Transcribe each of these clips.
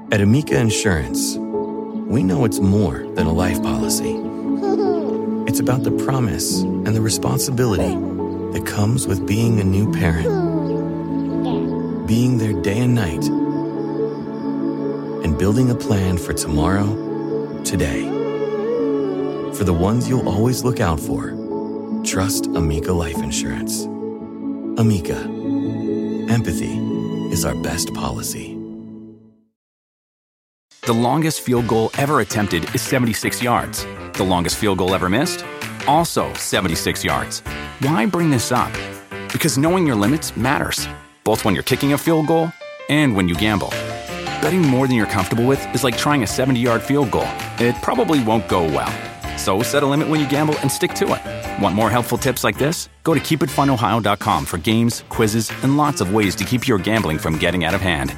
At Amica Insurance, we know it's more than a life policy. It's about the promise and the responsibility that comes with being a new parent. Being there day and night, and building a plan for tomorrow, today. For the ones you'll always look out for, trust Amica Life Insurance. Amica. Empathy is our best policy. The longest field goal ever attempted is 76 yards. The longest field goal ever missed? Also 76 yards. Why bring this up? Because knowing your limits matters, both when you're kicking a field goal and when you gamble. Betting more than you're comfortable with is like trying a 70-yard field goal. It probably won't go well. So set a limit when you gamble and stick to it. Want more helpful tips like this? Go to keepitfunohio.com for games, quizzes, and lots of ways to keep your gambling from getting out of hand.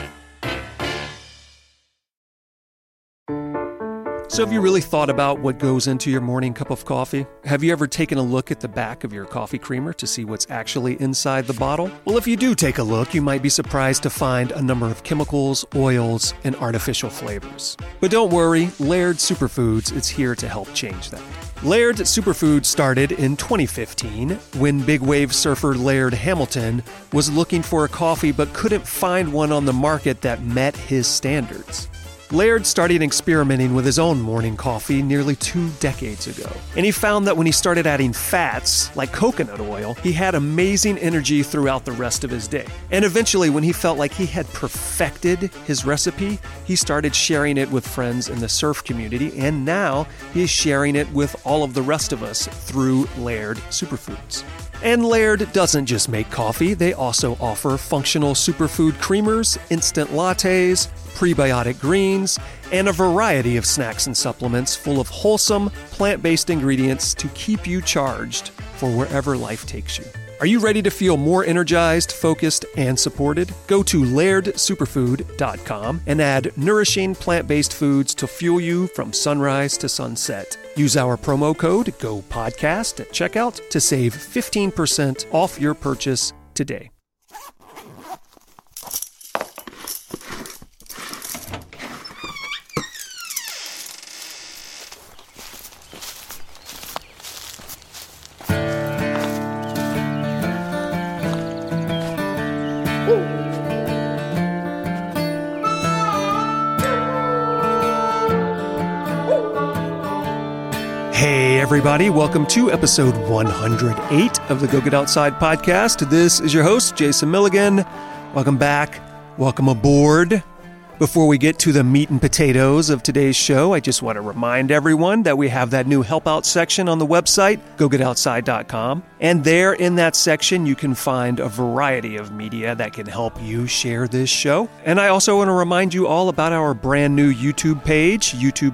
So have you really thought about what goes into your morning cup of coffee? Have you ever taken a look at the back of your coffee creamer to see what's actually inside the bottle? Well, if you do take a look, you might be surprised to find a number of chemicals, oils, and artificial flavors. But don't worry, Laird Superfoods is here to help change that. Laird Superfoods started in 2015 when big wave surfer Laird Hamilton was looking for a coffee but couldn't find one on the market that met his standards. Laird started experimenting with his own morning coffee nearly 2 decades ago, and he found that when he started adding fats, like coconut oil, he had amazing energy throughout the rest of his day. And eventually, when he felt like he had perfected his recipe, he started sharing it with friends in the surf community, and now he's sharing it with all of the rest of us through Laird Superfoods. And Laird doesn't just make coffee, they also offer functional superfood creamers, instant lattes, prebiotic greens, and a variety of snacks and supplements full of wholesome, plant-based ingredients to keep you charged for wherever life takes you. Are you ready to feel more energized, focused, and supported? Go to lairdsuperfood.com and add nourishing plant-based foods to fuel you from sunrise to sunset. Use our promo code GOPODCAST at checkout to save 15% off your purchase today. Hey everybody, welcome to episode 108 of the Go Get Outside podcast. This is your host, Jason Milligan. Welcome back. Welcome aboard. Before we get to the meat and potatoes of today's show, I just want to remind everyone that we have that new help out section on the website, gogetoutside.com. And there in that section, you can find a variety of media that can help you share this show. And I also want to remind you all about our brand new YouTube page,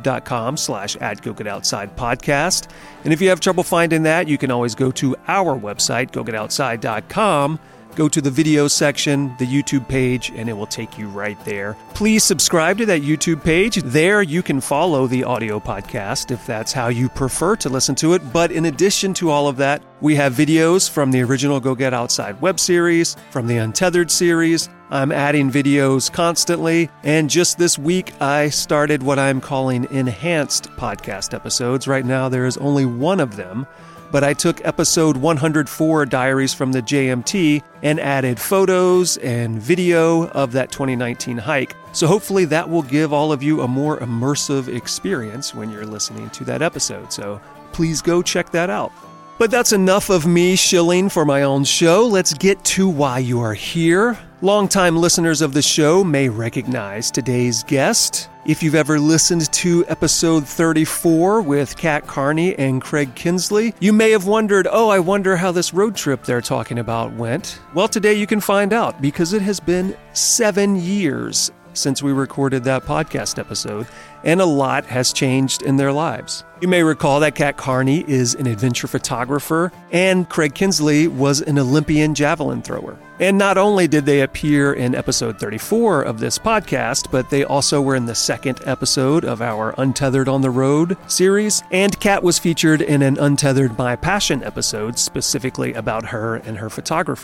youtube.com/@gogetoutside podcast. And if you have trouble finding that, you can always go to our website, gogetoutside.com. Go to the video section, the YouTube page, and it will take you right there. Please subscribe to that YouTube page. There you can follow the audio podcast if that's how you prefer to listen to it. But in addition to all of that, we have videos from the original Go Get Outside web series, from the Untethered series. I'm adding videos constantly. And just this week, I started what I'm calling enhanced podcast episodes. Right now, there is only one of them. But I took episode 104, Diaries from the JMT, and added photos and video of that 2019 hike. So hopefully that will give all of you a more immersive experience when you're listening to that episode. So please go check that out. But that's enough of me shilling for my own show. Let's get to why you are here. Longtime listeners of the show may recognize today's guest. If you've ever listened to episode 34 with Kat Carney and Craig Kinsley, you may have wondered, I wonder how this road trip they're talking about went. Well, today you can find out because it has been 7 years since we recorded that podcast episode, and a lot has changed in their lives. You may recall that Kat Carney is an adventure photographer, and Craig Kinsley was an Olympian javelin thrower. And not only did they appear in episode 34 of this podcast, but they also were in the second episode of our Untethered on the Road series, and Kat was featured in an Untethered My Passion episode specifically about her and her photography.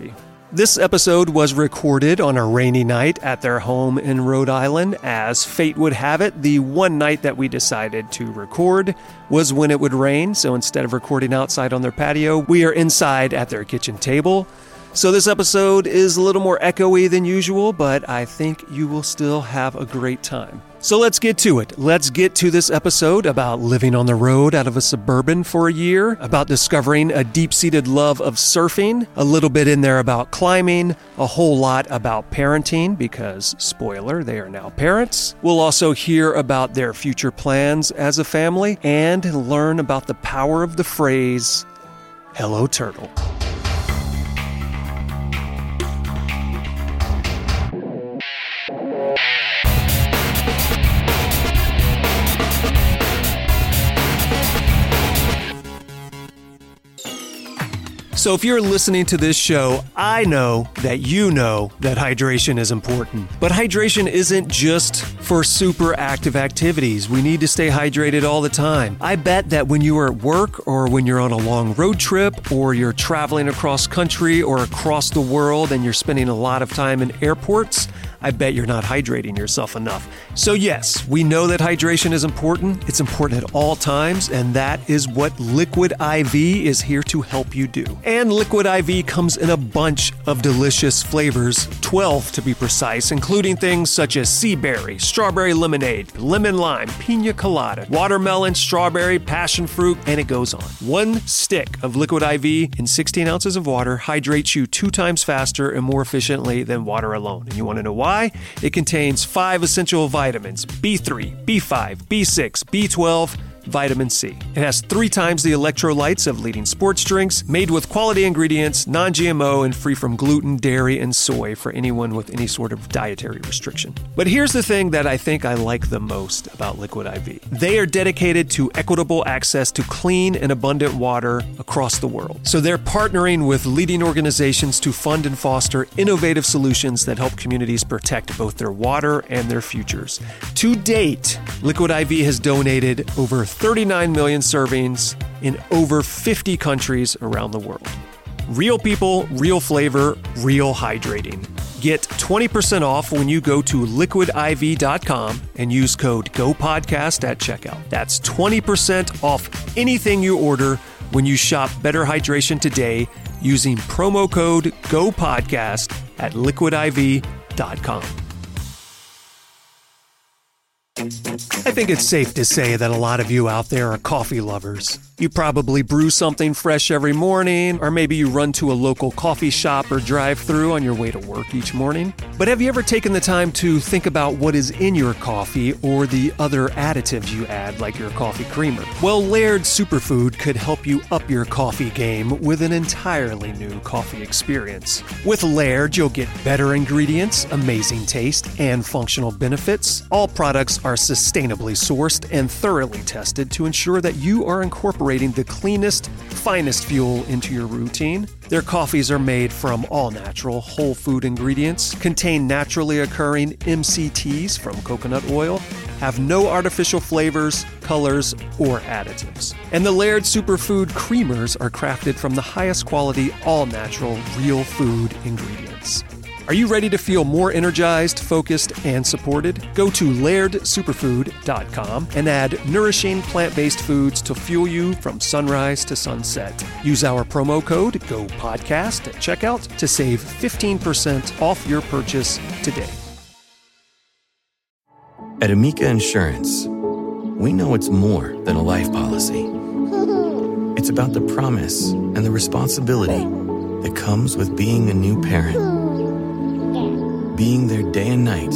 This episode was recorded on a rainy night at their home in Rhode Island. As fate would have it, the one night that we decided to record was when it would rain, so instead of recording outside on their patio, we are inside at their kitchen table. So this episode is a little more echoey than usual, but I think you will still have a great time. So let's get to it. Let's get to this episode about living on the road out of a Suburban for a year, about discovering a deep-seated love of surfing, a little bit in there about climbing, a whole lot about parenting because, spoiler, they are now parents. We'll also hear about their future plans as a family and learn about the power of the phrase, "Hello, Turtle." So if you're listening to this show, I know that you know that hydration is important. But hydration isn't just for super active activities. We need to stay hydrated all the time. I bet that when you are at work or when you're on a long road trip or you're traveling across country or across the world and you're spending a lot of time in airports, I bet you're not hydrating yourself enough. So yes, we know that hydration is important. It's important at all times, and that is what Liquid IV is here to help you do. And Liquid IV comes in a bunch of delicious flavors, 12 to be precise, including things such as sea berry, strawberry lemonade, lemon lime, pina colada, watermelon, strawberry, passion fruit, and it goes on. One stick of Liquid IV in 16 ounces of water hydrates you 2 times faster and more efficiently than water alone. And you want to know why? It contains 5 essential vitamins, B3, B5, B6, B12, vitamin C. It has 3 times the electrolytes of leading sports drinks, made with quality ingredients, non-GMO, and free from gluten, dairy, and soy for anyone with any sort of dietary restriction. But here's the thing that I think I like the most about Liquid IV. They are dedicated to equitable access to clean and abundant water across the world. So they're partnering with leading organizations to fund and foster innovative solutions that help communities protect both their water and their futures. To date, Liquid IV has donated over 39 million servings in over 50 countries around the world. Real people, real flavor, real hydrating. Get 20% off when you go to liquidiv.com and use code GOPODCAST at checkout. That's 20% off anything you order when you shop Better Hydration today using promo code GOPODCAST at liquidiv.com. I think it's safe to say that a lot of you out there are coffee lovers. You probably brew something fresh every morning, or maybe you run to a local coffee shop or drive-thru on your way to work each morning. But have you ever taken the time to think about what is in your coffee or the other additives you add, like your coffee creamer? Well, Laird Superfood could help you up your coffee game with an entirely new coffee experience. With Laird, you'll get better ingredients, amazing taste, and functional benefits. All products are sustainably sourced and thoroughly tested to ensure that you are incorporating the cleanest, finest fuel into your routine. Their coffees are made from all-natural, whole food ingredients, contain naturally occurring MCTs from coconut oil, have no artificial flavors, colors, or additives. And the Laird Superfood creamers are crafted from the highest quality, all-natural, real food ingredients. Are you ready to feel more energized, focused, and supported? Go to lairdsuperfood.com and add nourishing plant-based foods to fuel you from sunrise to sunset. Use our promo code GOPODCAST at checkout to save 15% off your purchase today. At Amica Insurance, we know it's more than a life policy. It's about the promise and the responsibility that comes with being a new parent. Being there day and night,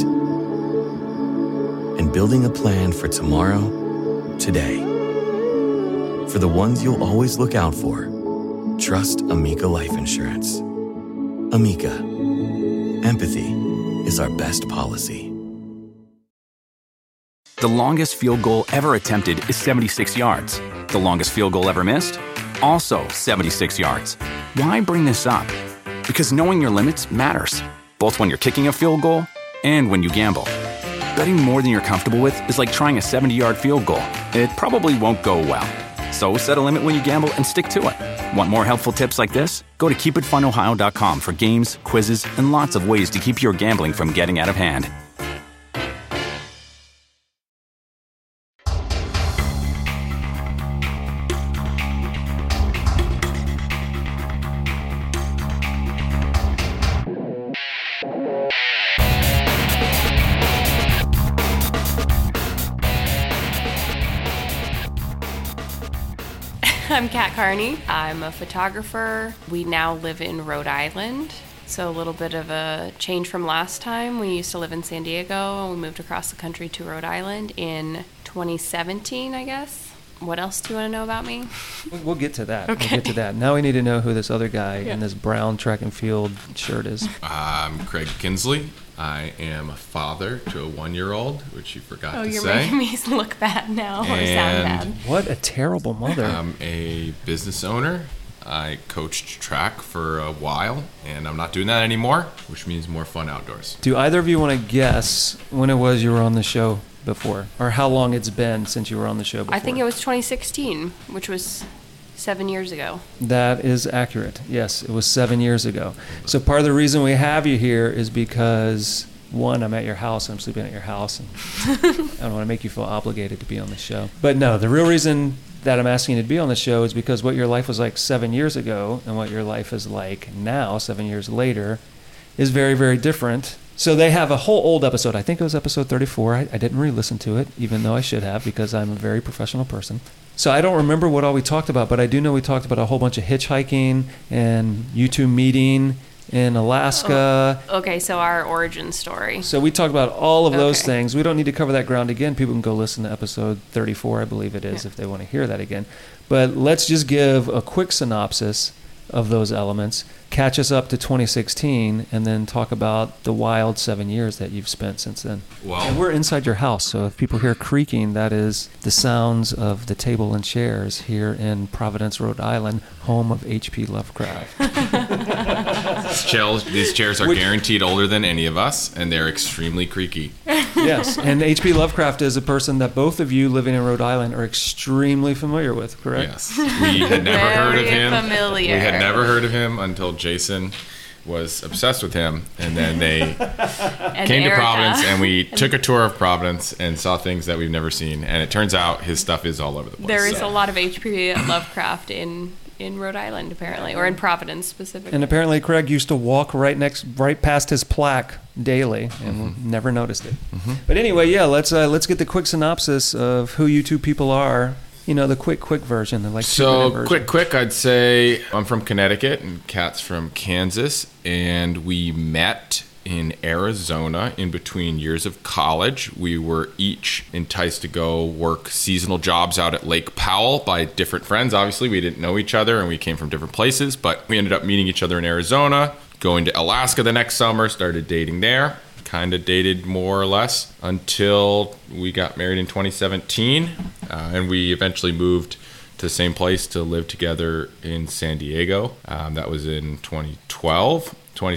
and building a plan for tomorrow, today. For the ones you'll always look out for, trust Amica Life Insurance. Amica. Empathy is our best policy. The longest field goal ever attempted is 76 yards. The longest field goal ever missed? Also 76 yards. Why bring this up? Because knowing your limits matters, both when you're kicking a field goal and when you gamble. Betting more than you're comfortable with is like trying a 70-yard field goal. It probably won't go well. So set a limit when you gamble and stick to it. Want more helpful tips like this? Go to keepitfunohio.com for games, quizzes, and lots of ways to keep your gambling from getting out of hand. I'm Kat Carney. I'm a photographer. We now live in Rhode Island, so a little bit of a change from last time. We used to live in San Diego, and we moved across the country to Rhode Island in 2017, I guess. What else do you want to know about me? We'll get to that. Okay. We'll get to that. Now we need to know who this other guy in this brown track and field shirt is. I'm Craig Kinsley. I am a father to a 1-year-old, which you forgot to say. Oh, you're making me look bad now, or sound bad. What a terrible mother. I'm a business owner. I coached track for a while, and I'm not doing that anymore, which means more fun outdoors. Do either of you want to guess when it was you were on the show before, or how long it's been since you were on the show before? I think it was 2016, which was 7 years ago. That is accurate. Yes, it was 7 years ago. So part of the reason we have you here is because, one, I'm at your house, I'm sleeping at your house, and I don't want to make you feel obligated to be on the show. But no, the real reason that I'm asking you to be on the show is because what your life was like 7 years ago and what your life is like now, 7 years later, is very, very different. So they have a whole old episode. I think it was episode 34. I didn't re-listen to it, even though I should have, because I'm a very professional person. So I don't remember what all we talked about, but I do know we talked about a whole bunch of hitchhiking and you two meeting in Alaska. Oh, okay, so our origin story. So we talked about all of those Okay. things. We don't need to cover that ground again. People can go listen to episode 34, I believe it is, if they want to hear that again. But let's just give a quick synopsis of those elements, catch us up to 2016, and then talk about the wild 7 years that you've spent since then. Well, And we're inside your house, so if people hear creaking, that is the sounds of the table and chairs here in Providence, Rhode Island, home of H.P. Lovecraft. these chairs are Which- guaranteed older than any of us, and they're extremely creaky. Yes, and H.P. Lovecraft is a person that both of you living in Rhode Island are extremely familiar with, correct? Yes. We had never heard of Very him. familiar. We had never heard of him until Jason was obsessed with him, and then they And came to Erica. Providence, and we took a tour of Providence and saw things that we've never seen. And it turns out his stuff is all over the place. There is so. a lot of H.P. Lovecraft in Rhode Island, apparently, or in Providence specifically. And apparently Craig used to walk right past his plaque daily and never noticed it. But anyway, yeah, let's get the quick synopsis of who you two people are. You know, the quick version, the like 2-minute version. So quick, I'd say I'm from Connecticut and Kat's from Kansas, and we met in Arizona in between years of college. We were each enticed to go work seasonal jobs out at Lake Powell by different friends. Obviously, we didn't know each other and we came from different places, but we ended up meeting each other in Arizona, going to Alaska the next summer, started dating there. Kind of dated more or less until we got married in 2017, and we eventually moved to the same place to live together in San Diego. That was in 2012,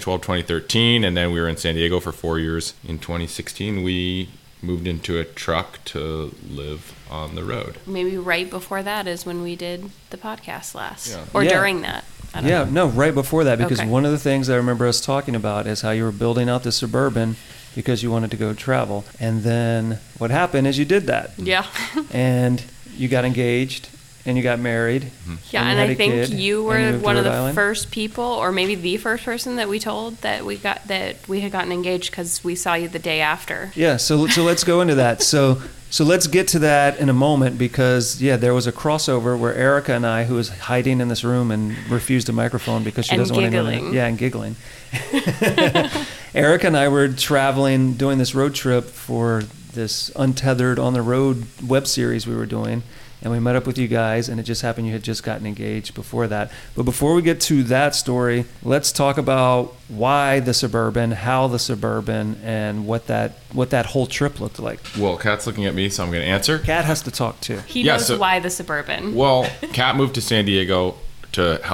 2013, and then we were in San Diego for 4 years. In 2016, we moved into a truck to live on the road. Maybe right before that is when we did the podcast last. Yeah. Or Yeah. during that. I don't Yeah, know. no, right before that, because Okay. one of the things I remember us talking about is how you were building out the Suburban because you wanted to go travel. And then what happened is you did that. Yeah. And you got engaged and you got married. Yeah, you and had I a think kid, you and were moved to one of Rhode the Island. first people, or maybe the first person that we told that we had gotten engaged because we saw you the day after. Yeah, so let's go into that. So let's get to that in a moment because, yeah, there was a crossover where Erica and I, who was hiding in this room and refused a microphone because she And doesn't want giggling. anyone. Yeah, and giggling. Erica and I were traveling, doing this road trip for this Untethered on the Road web series we were doing. And we met up with you guys, and it just happened you had just gotten engaged before that. But before we get to that story, let's talk about why the Suburban, how the Suburban, and what that whole trip looked like. Well, Kat's looking at me, so I'm going to answer. Kat has to talk too. He Yeah, knows so- why the Suburban. Well, Kat moved to San Diego to help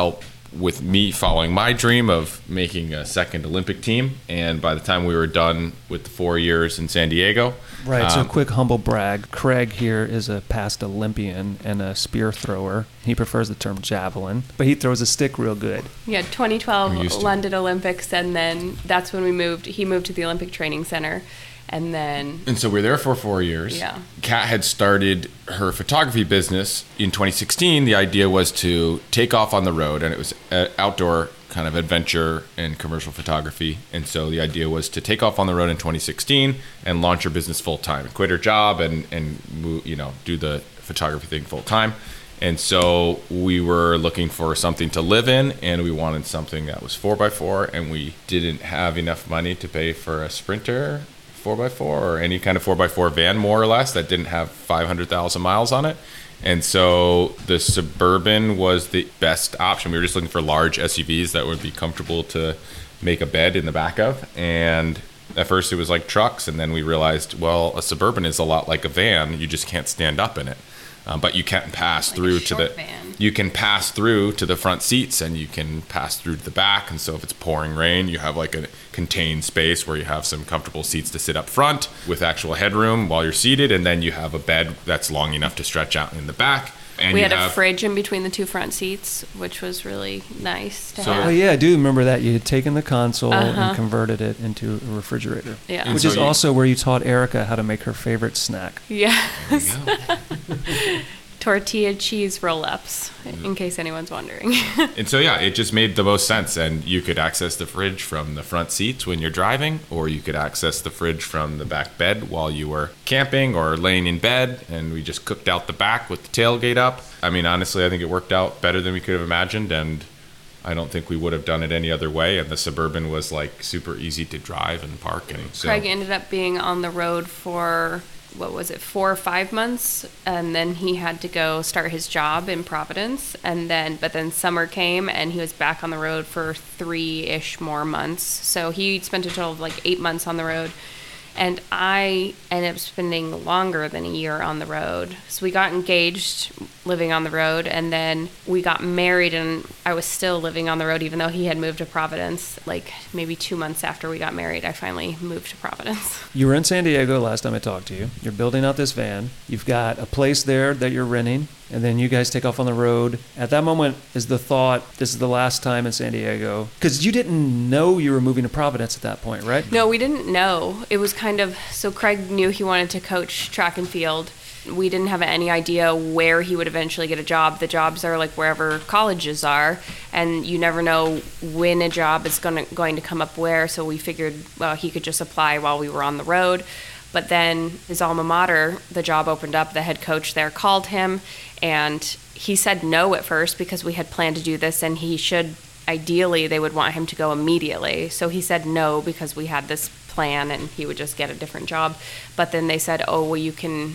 with me following my dream of making a second Olympic team. And by the time we were done with the 4 years in San Diego. Right, so quick humble brag. Craig here is a past Olympian and a spear thrower. He prefers the term javelin, but he throws a stick real good. Yeah, 2012 London Olympics, and then that's when he moved to the Olympic Training Center. And so we were there for 4 years. Yeah. Kat had started her photography business in 2016. The idea was to take off on the road, and it was outdoor kind of adventure and commercial photography. And so the idea was to take off on the road in 2016 and launch her business full time, quit her job and do the photography thing full time. And so we were looking for something to live in, and we wanted something that was 4x4, and we didn't have enough money to pay for a Sprinter 4x4 or any kind of 4x4 van, more or less, that didn't have 500,000 miles on it. And so the Suburban was the best option. We were just looking for large SUVs that would be comfortable to make a bed in the back of. And at first it was like trucks, and then we realized, well, a Suburban is a lot like a van. You just can't stand up in it. But you can pass through to the van. You can pass through to the front seats, and you can pass through to the back. And so if it's pouring rain, you have like a contained space where you have some comfortable seats to sit up front with actual headroom while you're seated, and then you have a bed that's long enough to stretch out in the back. And we had a fridge in between the two front seats, which was really nice to have. Oh yeah, I do remember that. You had taken the console and converted it into a refrigerator. Yeah. Which is also where you taught Erica how to make her favorite snack. Yes. Tortilla cheese roll-ups, in case anyone's wondering. And so, yeah, it just made the most sense. And you could access the fridge from the front seats when you're driving, or you could access the fridge from the back bed while you were camping or laying in bed. And we just cooked out the back with the tailgate up. I mean, honestly, I think it worked out better than we could have imagined. And I don't think we would have done it any other way. And the Suburban was like super easy to drive and park. And so Craig ended up being on the road for 4 or 5 months, and then he had to go start his job in Providence, but then summer came and he was back on the road for 3-ish more months. So he spent a total of like 8 months on the road, and I ended up spending longer than a year on the road. So we got engaged living on the road, and then we got married, and I was still living on the road even though he had moved to Providence. Like maybe 2 months after we got married, I finally moved to Providence. You were in San Diego last time I talked to you. You're building out this van. You've got a place there that you're renting, and then you guys take off on the road. At that moment is the thought, this is the last time in San Diego. Because you didn't know you were moving to Providence at that point, right? No, we didn't know. It was so Craig knew he wanted to coach track and field. We didn't have any idea where he would eventually get a job. The jobs are like wherever colleges are, and you never know when a job is going to come up where. So we figured, well, he could just apply while we were on the road. But then his alma mater, the job opened up. The head coach there called him, and he said no at first because we had planned to do this, and ideally they would want him to go immediately. So he said no because we had this plan and he would just get a different job. But then they said, oh, well, you can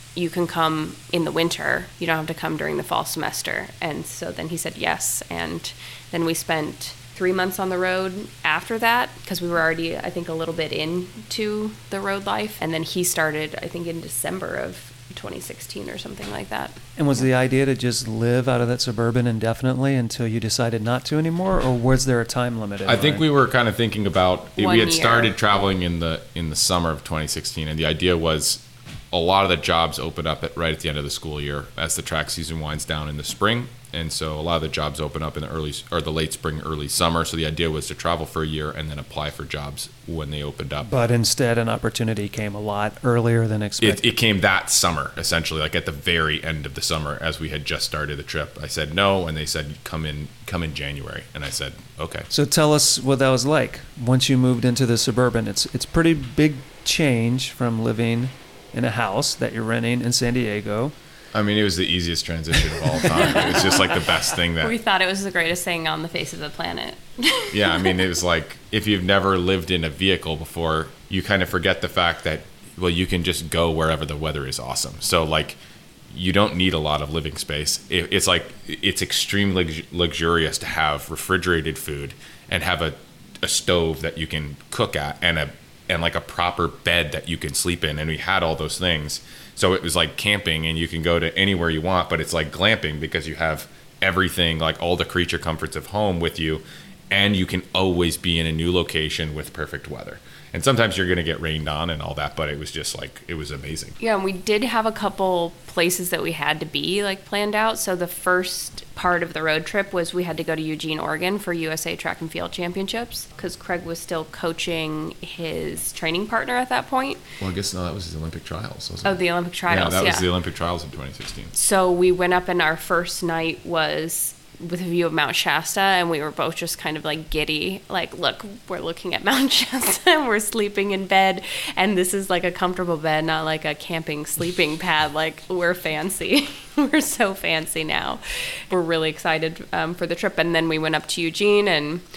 come in the winter. You don't have to come during the fall semester. And so then he said yes. And then we spent 3 months on the road after that because we were already, I think, a little bit into the road life. And then he started, I think, in December of 2016 or something like that. And was the idea to just live out of that Suburban indefinitely until you decided not to anymore, or was there a time limit? I think we were kind of thinking about it. 1 We had year. started traveling in the summer of 2016, and the idea was a lot of the jobs open up right at the end of the school year as the track season winds down in the spring. And so a lot of the jobs open up in the late spring, early summer. So the idea was to travel for a year and then apply for jobs when they opened up. But instead, an opportunity came a lot earlier than expected. It came that summer, essentially, like at the very end of the summer as we had just started the trip. I said no, and they said come in January. And I said, okay. So tell us what that was like. Once you moved into the Suburban, it's pretty big change from living in a house that you're renting in San Diego. I mean, it was the easiest transition of all time. It was just like the best thing that... We thought it was the greatest thing on the face of the planet. Yeah, I mean, it was like, if you've never lived in a vehicle before, you kind of forget the fact that, well, you can just go wherever the weather is awesome. So, like, you don't need a lot of living space. It's like, it's extremely luxurious to have refrigerated food and have a stove that you can cook at and like a proper bed that you can sleep in. And we had all those things. So it was like camping, and you can go to anywhere you want, but it's like glamping because you have everything, like all the creature comforts of home with you, and you can always be in a new location with perfect weather. And sometimes you're going to get rained on and all that, but it was just like, it was amazing. Yeah, and we did have a couple places that we had to be like planned out. So the first part of the road trip was we had to go to Eugene, Oregon for USA Track and Field Championships because Craig was still coaching his training partner at that point. Well, I guess no, that was his Olympic trials, wasn't it? Oh, the Olympic trials, yeah. That was the Olympic trials in 2016. So we went up and our first night was with a view of Mount Shasta, and we were both just kind of like giddy, like, look, we're looking at Mount Shasta and we're sleeping in bed, and this is like a comfortable bed, not like a camping sleeping pad. Like, we're fancy. We're so fancy now. We're really excited for the trip. And then we went up to Eugene,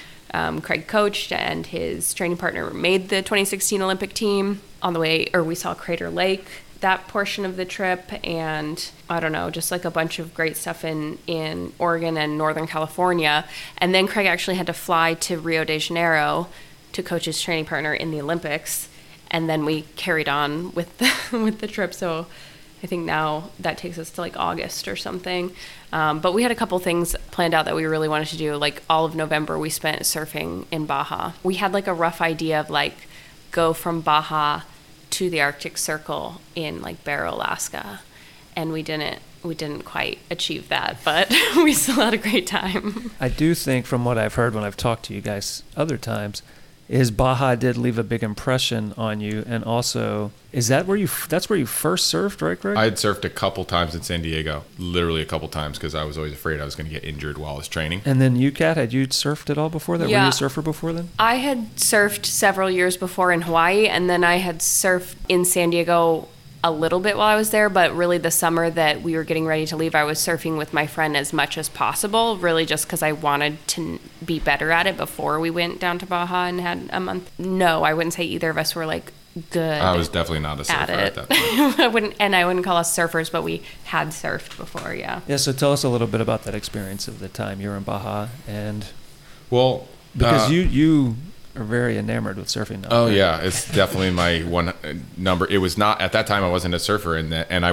and Craig coached, and his training partner made the 2016 Olympic team. On the way, or we saw Crater Lake that portion of the trip, and I don't know, just like a bunch of great stuff in Oregon and Northern California. And then Craig actually had to fly to Rio de Janeiro to coach his training partner in the Olympics, and then we carried on with the trip. So I think now that takes us to like August or something. But we had a couple things planned out that we really wanted to do. Like all of November we spent surfing in Baja. We had like a rough idea of like go from Baja to the Arctic Circle in like Barrow, Alaska, and we didn't quite achieve that, but we still had a great time. I do think, from what I've heard when I've talked to you guys other times, is Baja did leave a big impression on you, and also that's where you first surfed, right, Greg? I had surfed a couple times in San Diego, literally a couple times, because I was always afraid I was going to get injured while I was training. And then you, Kat, had you surfed at all before that? Yeah. Were you a surfer before then? I had surfed several years before in Hawaii, and then I had surfed in San Diego a little bit while I was there, but really the summer that we were getting ready to leave, I was surfing with my friend as much as possible, really just because I wanted to be better at it before we went down to Baja and had a month. No, I wouldn't say either of us were like good. I was definitely not a surfer at that point. I wouldn't call us surfers, but we had surfed before, yeah. Yeah, so tell us a little bit about that experience of the time you were in Baja, and well, because you are very enamored with surfing now. Oh, right? Yeah, it's definitely my one number. It was not, at that time I wasn't a surfer, and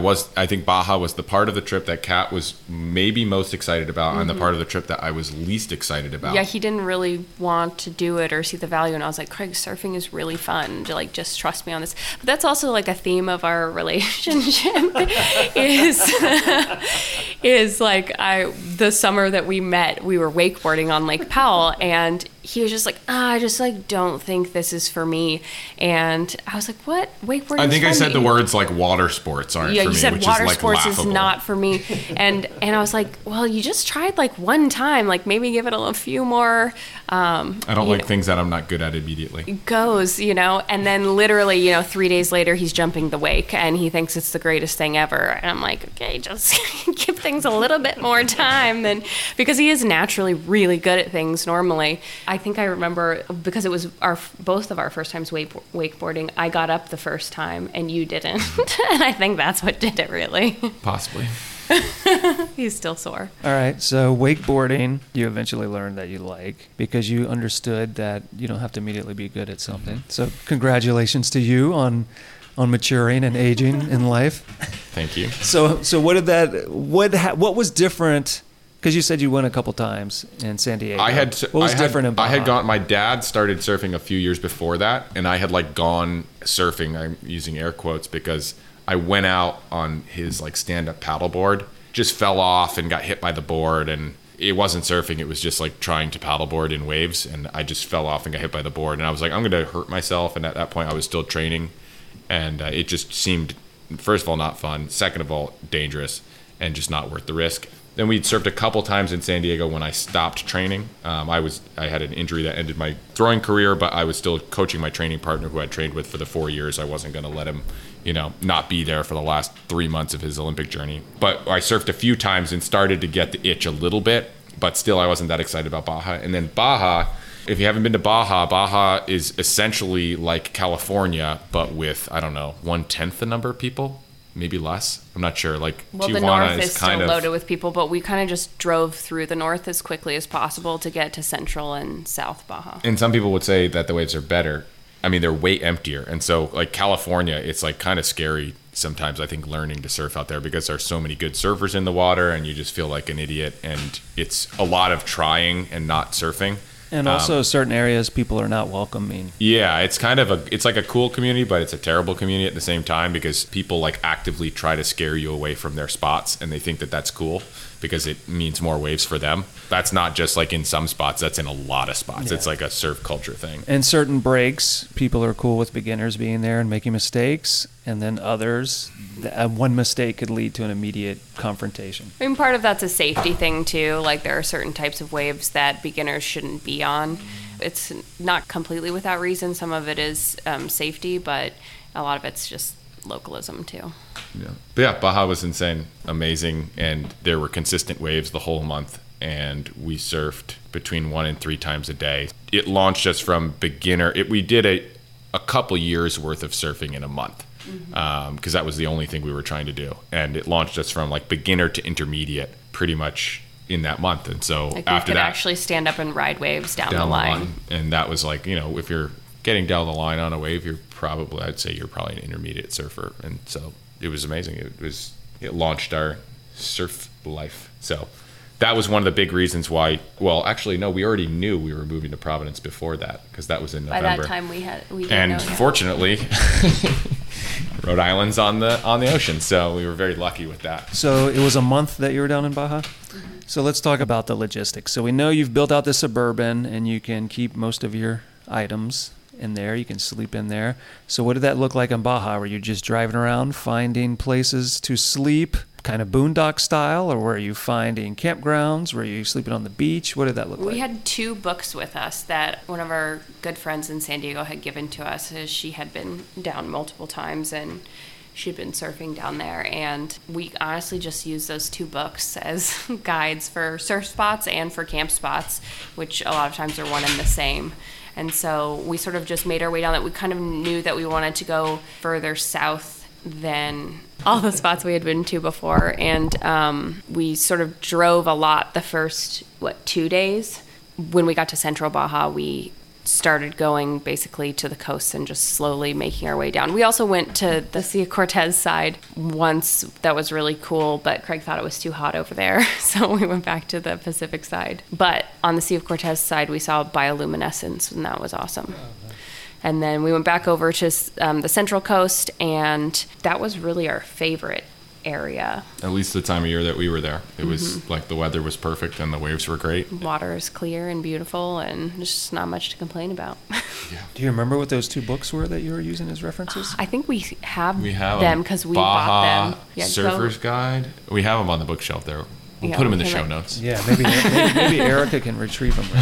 I think Baja was the part of the trip that Kat was maybe most excited about, and the part of the trip that I was least excited about. Yeah, he didn't really want to do it or see the value, and I was like, Craig, surfing is really fun, like just trust me on this. But that's also like a theme of our relationship is like the summer that we met, we were wakeboarding on Lake Powell, and he was just like, I just like don't think this is for me. And I was like, what? Wakeboarding? I think I said the words like water sports aren't for me. Yeah, you said which water is, like, sports laughable. is not for me. And I was like, well, you just tried like one time, like maybe give it a few more. I don't like things that I'm not good at immediately. Goes, and then literally, 3 days later, he's jumping the wake and he thinks it's the greatest thing ever. And I'm like, okay, just give things a little bit more time because he is naturally really good at things normally. I think I remember because it was both of our first times wakeboarding, I got up the first time and you didn't. And I think that's what did it really. Possibly. He's still sore. All right, so wakeboarding, you eventually learned that you like because you understood that you don't have to immediately be good at something. So congratulations to you on maturing and aging in life. Thank you. So what was different? Because you said you went a couple times in San Diego. What was different in Baja? My dad started surfing a few years before that, and I had like gone surfing, I'm using air quotes, because I went out on his like stand-up paddleboard, just fell off and got hit by the board, and it wasn't surfing, it was just like trying to paddleboard in waves, and I just fell off and got hit by the board, and I was like, I'm going to hurt myself, and at that point I was still training, and it just seemed, first of all, not fun, second of all, dangerous, and just not worth the risk. Then we'd surfed a couple times in San Diego when I stopped training. I had an injury that ended my throwing career, but I was still coaching my training partner who I'd trained with for the 4 years. I wasn't going to let him, not be there for the last 3 months of his Olympic journey. But I surfed a few times and started to get the itch a little bit, but still I wasn't that excited about Baja. And then Baja, if you haven't been to Baja is essentially like California, but with, 1/10 the number of people. Maybe less. I'm not sure. Like, well, Tijuana the north is kind still of loaded with people, but we kind of just drove through the north as quickly as possible to get to Central and South Baja. And some people would say that the waves are better. I mean, they're way emptier. And so, like California, it's like kind of scary sometimes I think learning to surf out there, because there's so many good surfers in the water and you just feel like an idiot, and it's a lot of trying and not surfing. And also certain areas people are not welcoming. Yeah, it's kind of it's like a cool community, but it's a terrible community at the same time, because people like actively try to scare you away from their spots, and they think that that's cool because it means more waves for them. That's not just like in some spots, that's in a lot of spots. Yeah. It's like a surf culture thing. And certain breaks, people are cool with beginners being there and making mistakes, and then others, one mistake could lead to an immediate confrontation. I mean, part of that's a safety thing too. Like there are certain types of waves that beginners shouldn't be on. It's not completely without reason. Some of it is safety, but a lot of it's just localism too. Yeah. But yeah, Baja was insane, amazing, and there were consistent waves the whole month, and we surfed between 1 and 3 times a day. It launched us from beginner. We did a couple years worth of surfing in a month, because that was the only thing we were trying to do, and it launched us from like beginner to intermediate pretty much in that month. And so like after we could that, actually stand up and ride waves down the line. And that was like, if you're getting down the line on a wave, I'd say you're probably an intermediate surfer. And so it was amazing. It launched our surf life. So that was one of the big reasons why. Well, actually, no, we already knew we were moving to Providence before that, because that was in November. By that time, we didn't and know fortunately, Rhode Island's on the ocean, so we were very lucky with that. So it was a month that you were down in Baja? So let's talk about the logistics. So we know you've built out the Suburban, and you can keep most of your items in there. You can sleep in there. So what did that look like in Baja? Were you just driving around finding places to sleep, kind of boondock style, or were you finding campgrounds? Were you sleeping on the beach? What did that look like? We had 2 books with us that one of our good friends in San Diego had given to us, as she had been down multiple times and she'd been surfing down there, and we honestly just used those 2 books as guides for surf spots and for camp spots, which a lot of times are one and the same. And so we sort of just made our way down that. We kind of knew that we wanted to go further south than all the spots we had been to before. And we sort of drove a lot the first, 2 days. When we got to Central Baja, we started going basically to the coast and just slowly making our way down. We also went to the Sea of Cortez side once. That was really cool, but Craig thought it was too hot over there, so we went back to the Pacific side. But on the Sea of Cortez side, we saw bioluminescence, and that was awesome. And then we went back over to the Central Coast, and that was really our favorite area. At least the time of year that we were there. It was like the weather was perfect and the waves were great. Water is clear and beautiful, and there's just not much to complain about. Yeah. Do you remember what those 2 books were that you were using as references? I think we have them because we bought them. Yeah, Surfer's Guide. We have them on the bookshelf there. We'll put them in the show notes. Yeah, maybe Erica can retrieve them.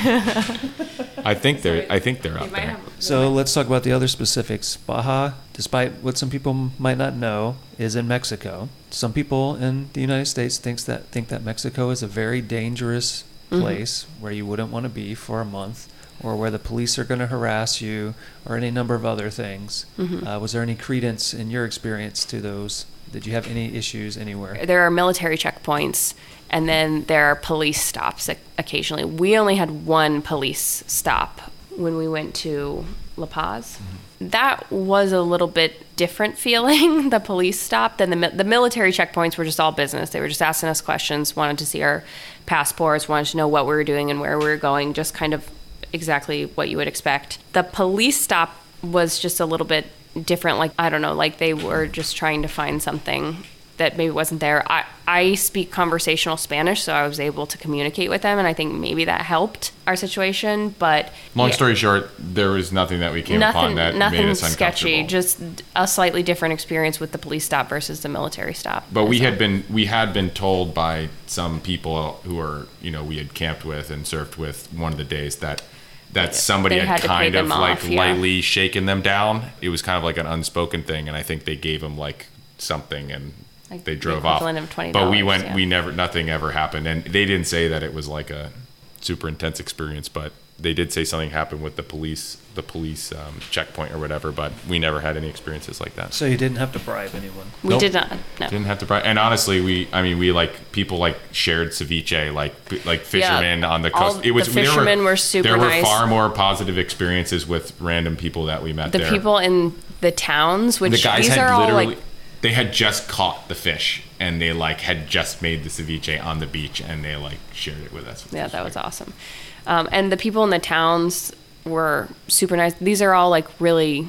I think they're up there. So let's talk about the other specifics. Baja, despite what some people might not know, is in Mexico. Some people in the United States think that Mexico is a very dangerous place where you wouldn't want to be for a month, or where the police are going to harass you, or any number of other things. Was there any credence in your experience to those? Did you have any issues anywhere? There are military checkpoints, and then there are police stops occasionally. We only had 1 police stop when we went to La Paz. That was a little bit different feeling, the police stop, than the military checkpoints were just all business. They were just asking us questions, wanted to see our passports, wanted to know what we were doing and where we were going, just kind of exactly what you would expect. The police stop was just a little bit different, like, I don't know, like they were just trying to find something that maybe wasn't there. I speak conversational Spanish, so I was able to communicate with them, and I think maybe that helped our situation. But long story short, there was nothing that we came upon that made us uncomfortable. Sketchy, just a slightly different experience with the police stop versus the military stop. But we had been told by some people who are, we had camped with and surfed with one of the days that somebody had kind of like lightly shaken them down. It was kind of like an unspoken thing, and I think they gave them like something, and like they drove off. Of $20, but we went, nothing ever happened, and they didn't say that it was like a super intense experience, but they did say something happened with the police checkpoint or whatever, but we never had any experiences like that. So you didn't have to bribe anyone? We did not. No. Didn't have to bribe. And honestly, we like people like shared ceviche, like fishermen on the coast. The fishermen were super nice. There were far more positive experiences with random people that we met there. The people in the towns, which these are all like they had just caught the fish and they like had just made the ceviche on the beach and they like shared it with us. Yeah, that was awesome. And the people in the towns were super nice. These are all like really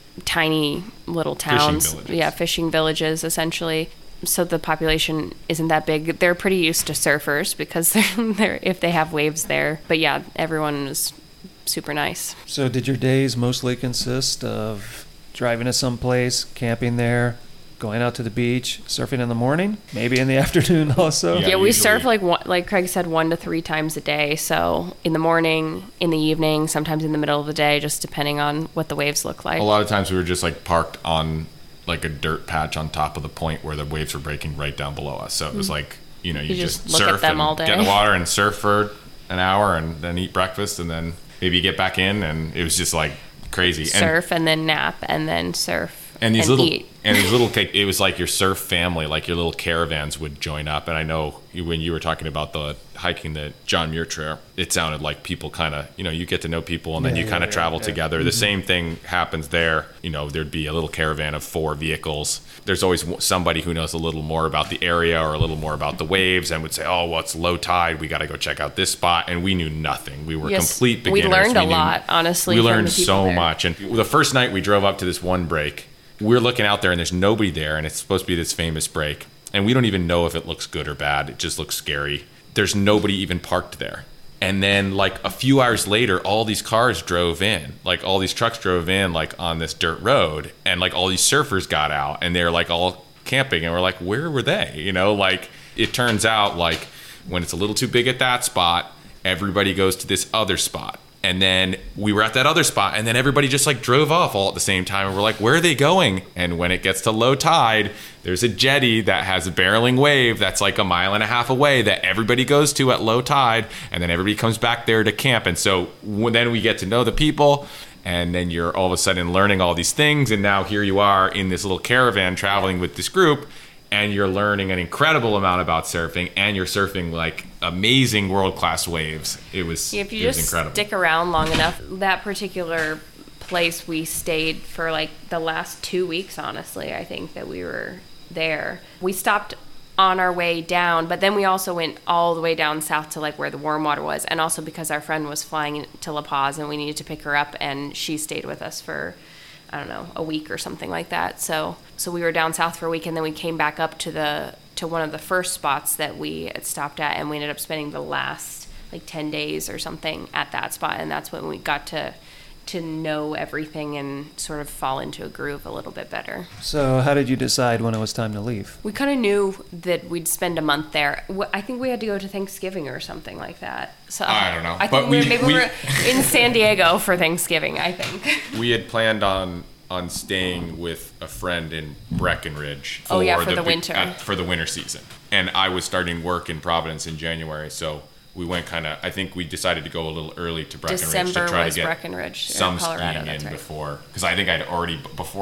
tiny little towns. Fishing villages. Yeah, fishing villages essentially. So the population isn't that big. They're pretty used to surfers because they're if they have waves there. But yeah, everyone is super nice. So did your days mostly consist of driving to some place, camping there, going out to the beach, surfing in the morning, maybe in the afternoon also? Yeah. Yeah, we usually- surf like Craig said, 1 to 3 times a day. So in the morning, in the evening, sometimes in the middle of the day, just depending on what the waves look like. A lot of times we were just like parked on like a dirt patch on top of the point where the waves were breaking right down below us. So it was like, you know, you just just look at surf them and all day. get in the water and surf for an hour and then eat breakfast and then maybe get back in, and it was just like crazy. Surf and then nap and then surf And these and little eat. and these little it was like your surf family, like your little caravans would join up. And I know when you were talking about the hiking the John Muir Trail, it sounded like people kind of, you know, you get to know people and then you kind of travel together. The same thing happens there. You know, there'd be a little caravan of 4 vehicles. There's always somebody who knows a little more about the area or a little more about the waves and would say, oh, well, it's low tide. We got to go check out this spot. And we knew nothing. We were Yes, complete we beginners. learned a lot, honestly, We from learned the people so there. much. And the first night we drove up to this one break, we're looking out there and there's nobody there, and it's supposed to be this famous break, and we don't even know if it looks good or bad. It just looks scary. There's nobody even parked there. And then like a few hours later, all these cars drove in, like all these trucks drove in like on this dirt road, and like all these surfers got out and they're like all camping, and we're like, where were they? You know, like it turns out like when it's a little too big at that spot, everybody goes to this other spot. And then we were at that other spot, and then everybody just like drove off all at the same time. And we're like, where are they going? And when it gets to low tide, there's a jetty that has a barreling wave that's like 1.5 miles away that everybody goes to at low tide. And then everybody comes back there to camp. And so then we get to know the people, and then you're all of a sudden learning all these things. And now here you are in this little caravan traveling with this group, and you're learning an incredible amount about surfing, and you're surfing like amazing world-class waves. It was, If you it was just incredible. stick around long enough, that particular place we stayed for like the last 2 weeks, honestly, I think that we were there. We stopped on our way down, but then we also went all the way down south to like where the warm water was, and also because our friend was flying to La Paz and we needed to pick her up, and she stayed with us for, I don't know, a week or something like that. So we were down south for a week, and then we came back up to one of the first spots that we had stopped at, and we ended up spending the last like 10 days or something at that spot, and that's when we got to know everything and sort of fall into a groove a little bit better. So how did you decide when it was time to leave? We kind of knew that we'd spend a month there. I think we had to go to Thanksgiving or something like that. So I don't know, I but think we we- were in San Diego for Thanksgiving, I think. We had planned on staying with a friend in Breckenridge Oh, yeah, for the winter. for the winter season. And I was starting work in Providence in January, so we went I think we decided to go a little early to Breckenridge December to try was to get Breckenridge, some Colorado, skiing that's in right. before, because I think I'd already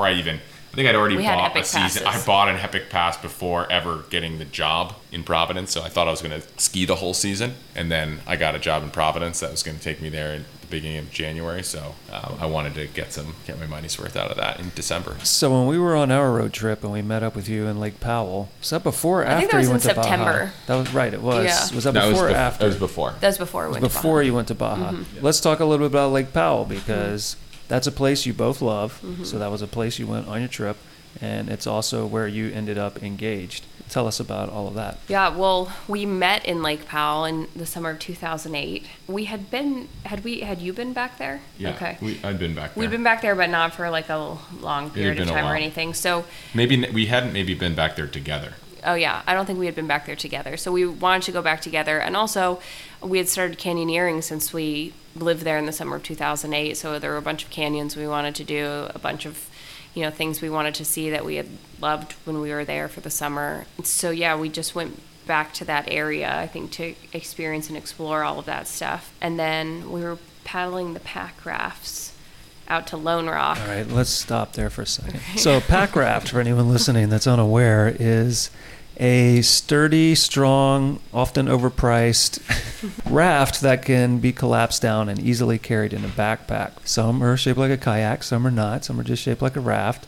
We had bought Epic a season. passes. I bought an Epic Pass before ever getting the job in Providence, so I thought I was going to ski the whole season, and then I got a job in Providence that was going to take me there at the beginning of January, so I wanted to get my money's worth out of that in December. So when we were on our road trip and we met up with you in Lake Powell, was that before or I think after that was you in went to Baja? September. That was right, it was. Yeah. Was that before or after? That was before. That was before we went to Before Baja. you went to Baja. Let's talk a little bit about Lake Powell, because that's a place you both love. So that was a place you went on your trip, and it's also where you ended up engaged. Tell us about all of that. Yeah, well, we met in Lake Powell in the summer of 2008. We had you been back there? Yeah, Okay. I'd been back there. We'd been back there, but not for like a long period of been a time or while. anything. So, Maybe we hadn't been back there together. oh yeah, I don't think we had been back there together. So we wanted to go back together, and also we had started canyoneering since we lived there in the summer of 2008. So there were a bunch of canyons we wanted to do, a bunch of things we wanted to see that we had loved when we were there for the summer. So yeah, we just went back to that area, I think, to experience and explore all of that stuff. And then we were paddling the pack rafts out to Lone Rock. All right, let's stop there for a second. So pack raft, for anyone listening that's unaware, is a sturdy, strong, often overpriced raft that can be collapsed down and easily carried in a backpack. Some are shaped like a kayak, some are not. Some are just shaped like a raft.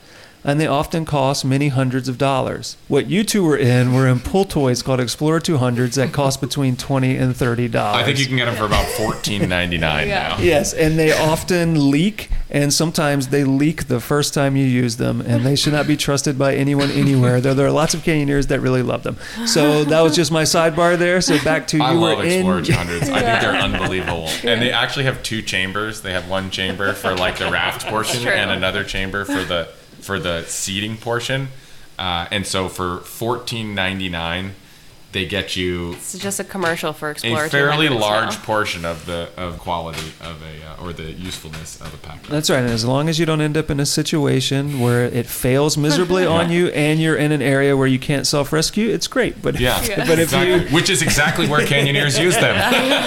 and they often cost many hundreds of dollars. What you two were in pool toys called Explorer 200s that cost between $20 and $30. I think you can get them for about $14.99 now. Yes, and they often leak, and sometimes they leak the first time you use them, and they should not be trusted by anyone anywhere. There are lots of canyoneers that really love them. So that was just my sidebar there. So back to I you love were Explorer in. 200s. I think they're unbelievable. And they actually have 2 chambers. They have one chamber for like the raft portion True. and another chamber for the seating portion. And so for $14.99, they get you It's just a commercial for Explorer a fairly 200s large now. portion of quality of or the usefulness of a pack. That's right, and as long as you don't end up in a situation where it fails miserably on you and you're in an area where you can't self-rescue, it's great. But Yeah, but if exactly. you Which is exactly where canyoneers use them.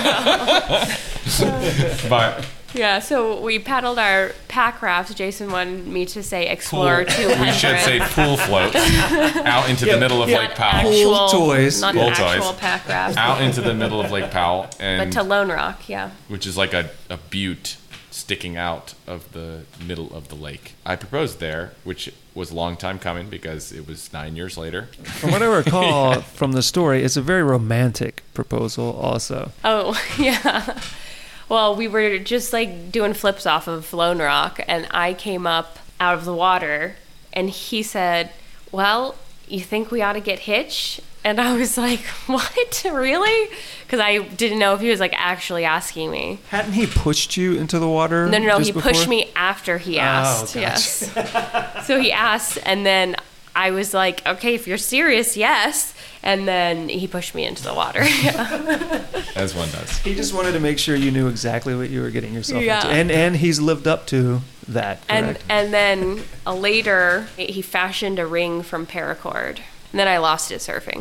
But Yeah, so we paddled our pack rafts. Jason wanted me to say Explorer pool, 200. we should say pool floats out into the middle of Lake Powell. Pool toys. Not Pool actual toys. pack rafts. Out into the middle of Lake Powell, But and to Lone Rock, yeah. which is like a butte sticking out of the middle of the lake. I proposed there, which was a long time coming because it was 9 years later. from what I recall from the story, it's a very romantic proposal also. Oh, yeah. Well, we were just like doing flips off of Lone Rock, and I came up out of the water, and he said, "Well, you think we ought to get hitched?" And I was like, "What? Really?" Because I didn't know if he was like actually asking me. Hadn't he pushed you into the water? No. just He before? pushed me after he asked. gotcha. Yes. So he asked, and then I was like, "Okay, if you're serious, yes." And then he pushed me into the water. Yeah. As one does. He just wanted to make sure you knew exactly what you were getting yourself Yeah. into. And he's lived up to that, correct? And then later he fashioned a ring from paracord, and then I lost it surfing.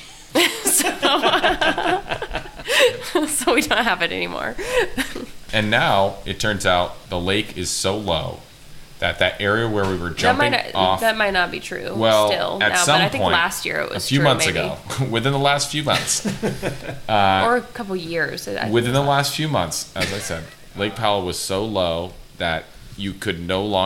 So we don't have it anymore. And now it turns out the lake is so low that area where we were jumping off. That might not be true. Well, still at now, some but I think point, last year it was a few true, months maybe. ago, within the last few months, or a couple years. within the last few months, as I said, Lake Powell was so low that you could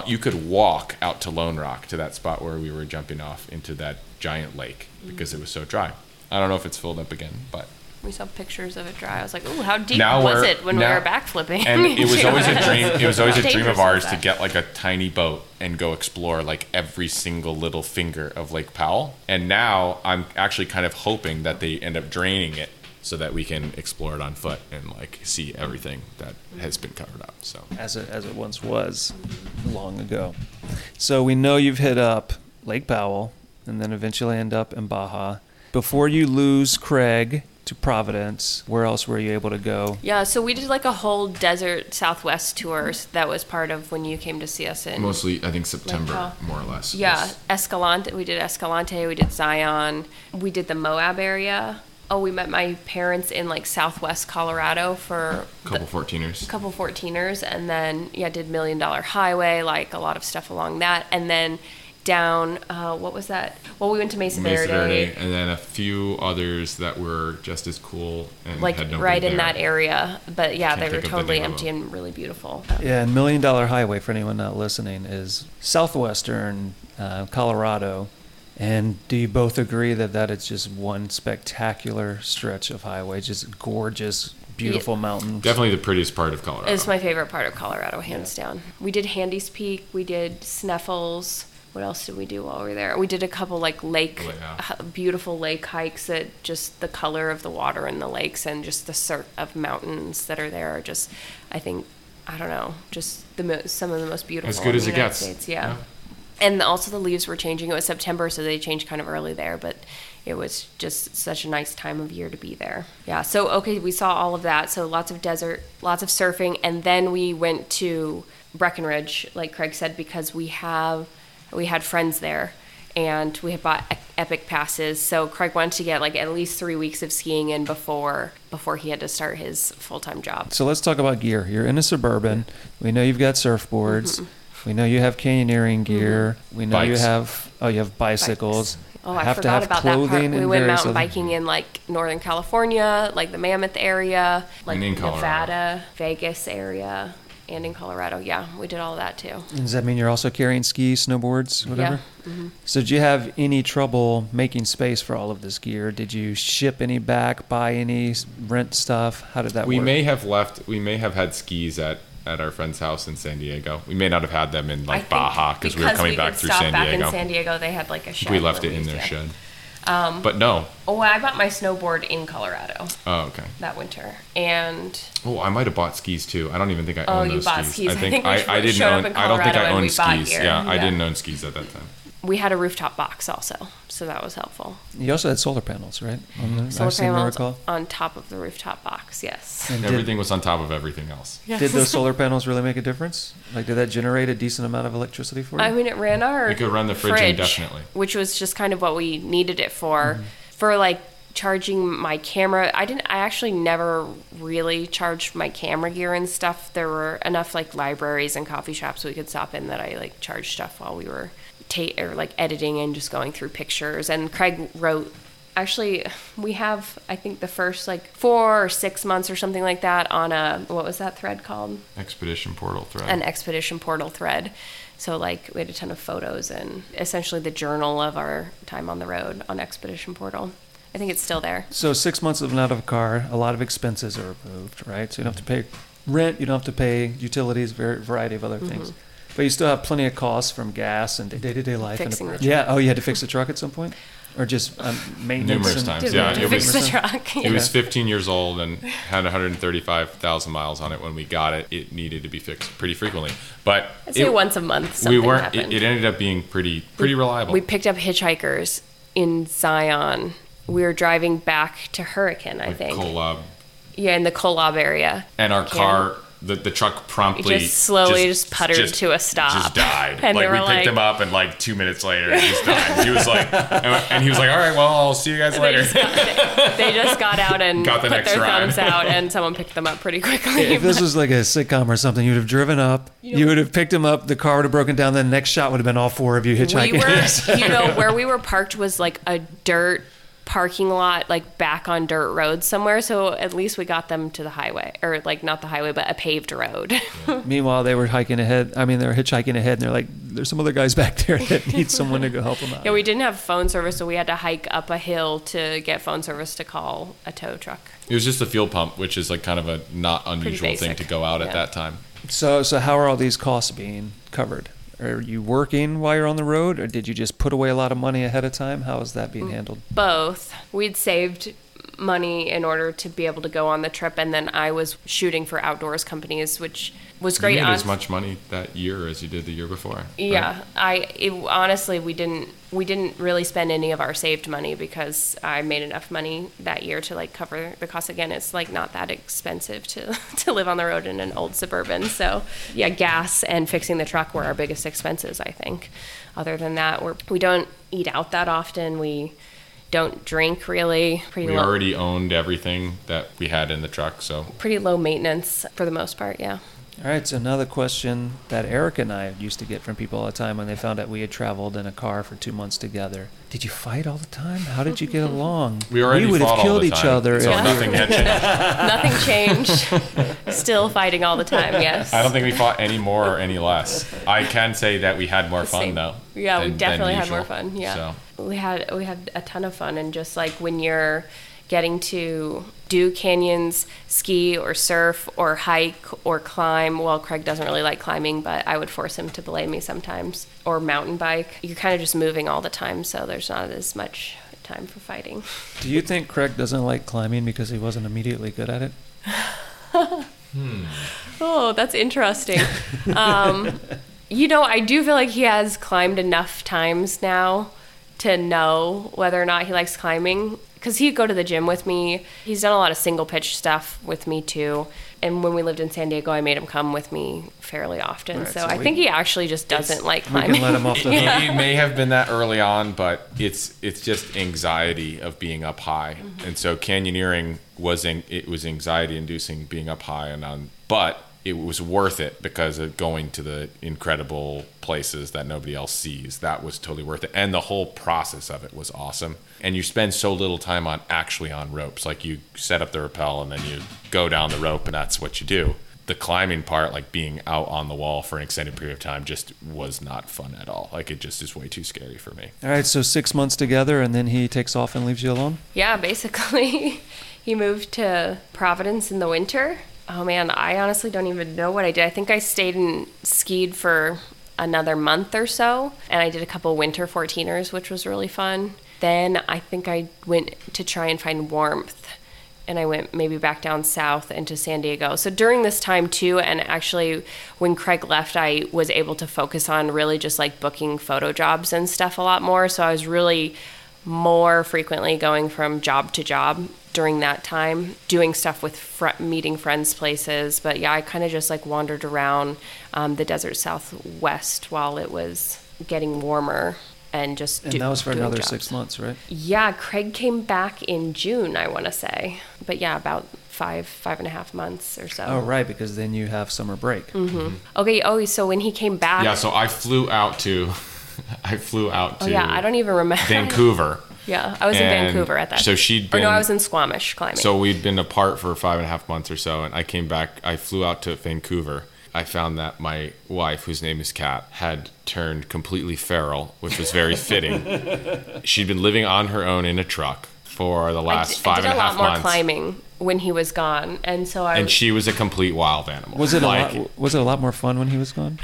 walk out to Lone Rock, to that spot where we were jumping off into that giant lake, because it was so dry. I don't know if it's filled up again, but we saw pictures of it dry. I was like, "Ooh, how deep Now was we're- it when now- we were backflipping?" and it was always a dream. It was always a How dream of dangerous ours was to that? get like a tiny boat and go explore like every single little finger of Lake Powell. And now I'm actually kind of hoping that they end up draining it so that we can explore it on foot and like see everything that has been covered up. So as it once was long ago. So we know you've hit up Lake Powell and then eventually end up in Baja. Before you lose Craig to Providence, where else were you able to go? Yeah, so we did like a whole desert Southwest tours. That was part of when you came to see us in. mostly, I think September, Powell. more or less. Yeah, Escalante. We did Escalante. We did Zion. We did the Moab area. Oh, we met my parents in like Southwest Colorado for A couple 14ers. a couple 14ers, and then did $1 Million Highway, like a lot of stuff along that, and then down. What was that? Well, we went to Mesa Verde. And then a few others that were just as cool and Like had nobody right in there. that area, but yeah, Can't they were think of the totally name of empty them. and really beautiful. Yeah, and $1 Million Highway, for anyone not listening, is southwestern Colorado. And do you both agree that that is just one spectacular stretch of highway, just gorgeous, beautiful mountains? Definitely the prettiest part of Colorado. It's my favorite part of Colorado, hands down. We did Handy's Peak. We did Sneffels. What else did we do while we were there? We did a couple like beautiful lake hikes that just the color of the water in the lakes and just the sort of mountains that are there are just, I think, I don't know, just some of the most beautiful As good in as the it United gets. States. Yeah. And also the leaves were changing. It was September, so they changed kind of early there, but it was just such a nice time of year to be there. Yeah, so okay, we saw all of that. So lots of desert, lots of surfing, and then we went to Breckenridge, like Craig said, because we had friends there, and we had bought Epic passes. So Craig wanted to get like at least 3 weeks of skiing in before he had to start his full-time job. So let's talk about gear. You're in a Suburban. We know you've got surfboards. Mm-hmm. We know you have canyoneering gear. We know you Bikes. have bicycles. Oh, I have to forgot have about that part. clothing We and went various mountain other- biking in like Northern California, like the Mammoth area, like And in Colorado. Nevada, Vegas area, and in Colorado. Yeah, we did all of that too. And does that mean you're also carrying skis, snowboards, whatever? Yeah. Mm-hmm. So did you have any trouble making space for all of this gear? Did you ship any back, buy any, rent stuff? How did that We work? may have had skis at our friend's house in San Diego. We may not have had them in like Baja because we were coming back through San back Diego. in San Diego, they had like a shed. We left where it in used their to- shed. But no. Oh, I bought my snowboard in Colorado Oh, okay. that winter, and Oh, I might have bought skis too. I don't even think I owned you those bought skis. skis. I I think think we I didn't showed up own. in I don't think Colorado I and owned we bought skis. gear. Yeah, I Yeah. didn't own skis at that time. we had a rooftop box also, so that was helpful. You also had solar panels, right? On the, Solar I seem to panels recall. on top of the rooftop box. Yes. And Everything was on top of everything else. did those solar panels really make a difference? Like, did that generate a decent amount of electricity for you? I mean, it ran our You could run the fridge indefinitely. which was just kind of what we needed it for. For like charging my camera, I actually never really charged my camera gear and stuff. There were enough like libraries and coffee shops we could stop in that I like charged stuff while we were or like editing and just going through pictures. And Craig wrote. Actually, we have, I think, the first like 4 or 6 months or something like that on what was that thread called? Expedition Portal thread. An Expedition Portal thread. So like we had a ton of photos and essentially the journal of our time on the road on Expedition Portal. I think it's still there. So 6 months of out of a car, a lot of expenses are removed, right? So you don't have to pay rent, you don't have to pay utilities, variety of other things. But you still have plenty of costs from gas and day-to-day life. Fixing the yeah. Oh, you had to fix the truck at some point? Or just maintenance? Numerous and- times. Did Yeah, we have to it fix was- the truck? It was 15 years old and had 135,000 miles on it when we got it. It needed to be fixed pretty frequently, but I'd say once a month we something weren't. happened. It ended up being pretty reliable. We picked up hitchhikers in Zion. We were driving back to Hurricane, I Like think. Kolob. Yeah, in the Kolob area. And our car, the truck promptly Just slowly just puttered to a stop. Just died. And like they we were picked like- him up, and like 2 minutes later, he just died. He was like, and he was like, "All right, well, I'll see you guys They later." just got out and Got the put next their ride. thumbs out, and someone picked them up pretty quickly. If this was like a sitcom or something, you'd have driven up, you would have picked him up, the car would have broken down, then the next shot would have been all four of you hitchhiking. We were, where we were parked was like a dirt parking lot, like back on dirt roads somewhere. So at least we got them to the highway, or like not the highway, but a paved road. Meanwhile, they were hiking ahead. I mean, they were hitchhiking ahead, and they're like, there's some other guys back there that need someone to go help them out. Yeah, we didn't have phone service, so we had to hike up a hill to get phone service to call a tow truck. It was just a fuel pump, which is like kind of a not unusual thing basic. to go out at Yeah. that time. So how are all these costs being covered? Are you working while you're on the road, or did you just put away a lot of money ahead of time? How is that being handled? Both. We'd saved money in order to be able to go on the trip, and then I was shooting for outdoors companies, which was great. You made as much money that year as you did the year before. right? Yeah, honestly, we didn't really spend any of our saved money because I made enough money that year to like cover the cost. Again, it's like not that expensive to live on the road in an old Suburban. So yeah, gas and fixing the truck were our biggest expenses, I think. Other than that, we don't eat out that often. We don't drink really. We already owned everything that we had in the truck, so Pretty low maintenance for the most part. Yeah. All right, so another question that Eric and I used to get from people all the time when they found out we had traveled in a car for 2 months together. Did you fight all the time? How did you get along? we already would fought have all killed the each time, other. So if- nothing had changed. Nothing changed. Still fighting all the time. Yes. I don't think we fought any more or any less. I can say that we had more fun Same. though. Yeah, we than definitely had usual. more fun. Yeah. So. We had a ton of fun, and just like when you're getting to do canyons, ski or surf or hike or climb. Well, Craig doesn't really like climbing, but I would force him to belay me sometimes. Or mountain bike. You're kind of just moving all the time, so there's not as much time for fighting. Do you think Craig doesn't like climbing because he wasn't immediately good at it? Oh, that's interesting. I do feel like he has climbed enough times now to know whether or not he likes climbing. Because he'd go to the gym with me. He's done a lot of single pitch stuff with me too. And when we lived in San Diego, I made him come with me fairly often. Right, so so I we- think he actually just doesn't like We climbing. can let him off the hook. It may have been that early on, but it's just anxiety of being up high, and so canyoneering was anxiety inducing being up high and on, but it was worth it because of going to the incredible places that nobody else sees. That was totally worth it, and the whole process of it was awesome. And you spend so little time on ropes. Like you set up the rappel and then you go down the rope, and that's what you do. the climbing part, like being out on the wall for an extended period of time, just was not fun at all. Like, it just is way too scary for me. All right, so 6 months together, and then he takes off and leaves you alone? Yeah, basically. He moved to Providence in the winter. Oh man, I honestly don't even know what I did. I think I stayed and skied for another month or so, and I did a couple winter 14ers, which was really fun. Then I think I went to try and find warmth, and I went maybe back down south into San Diego. So during this time too, and actually when Craig left, I was able to focus on really just like booking photo jobs and stuff a lot more. So I was really more frequently going from job to job during that time, doing stuff with meeting friends places. But yeah, I kind of just like wandered around the desert Southwest while it was getting warmer. And that was for another jobs. 6 months, right? Yeah, Craig came back in June, I want to say. But yeah, about 5.5 months or so. Oh, right, because then you have summer break. Mm-hmm. Okay, so when he came back... Yeah, so I flew out to... Oh, yeah, I don't even remember. Vancouver. Yeah, I was in Vancouver at that time. So she'd been... Or no, I was in Squamish climbing. So we'd been apart for 5.5 months or so, and I came back, I flew out to Vancouver. I found that my wife, whose name is Kat, had turned completely feral, which was very fitting. She'd been living on her own in a truck for the last 5.5 months. I did a lot more climbing when he was gone, and so And she was a complete wild animal. Was it a lot more fun when he was gone?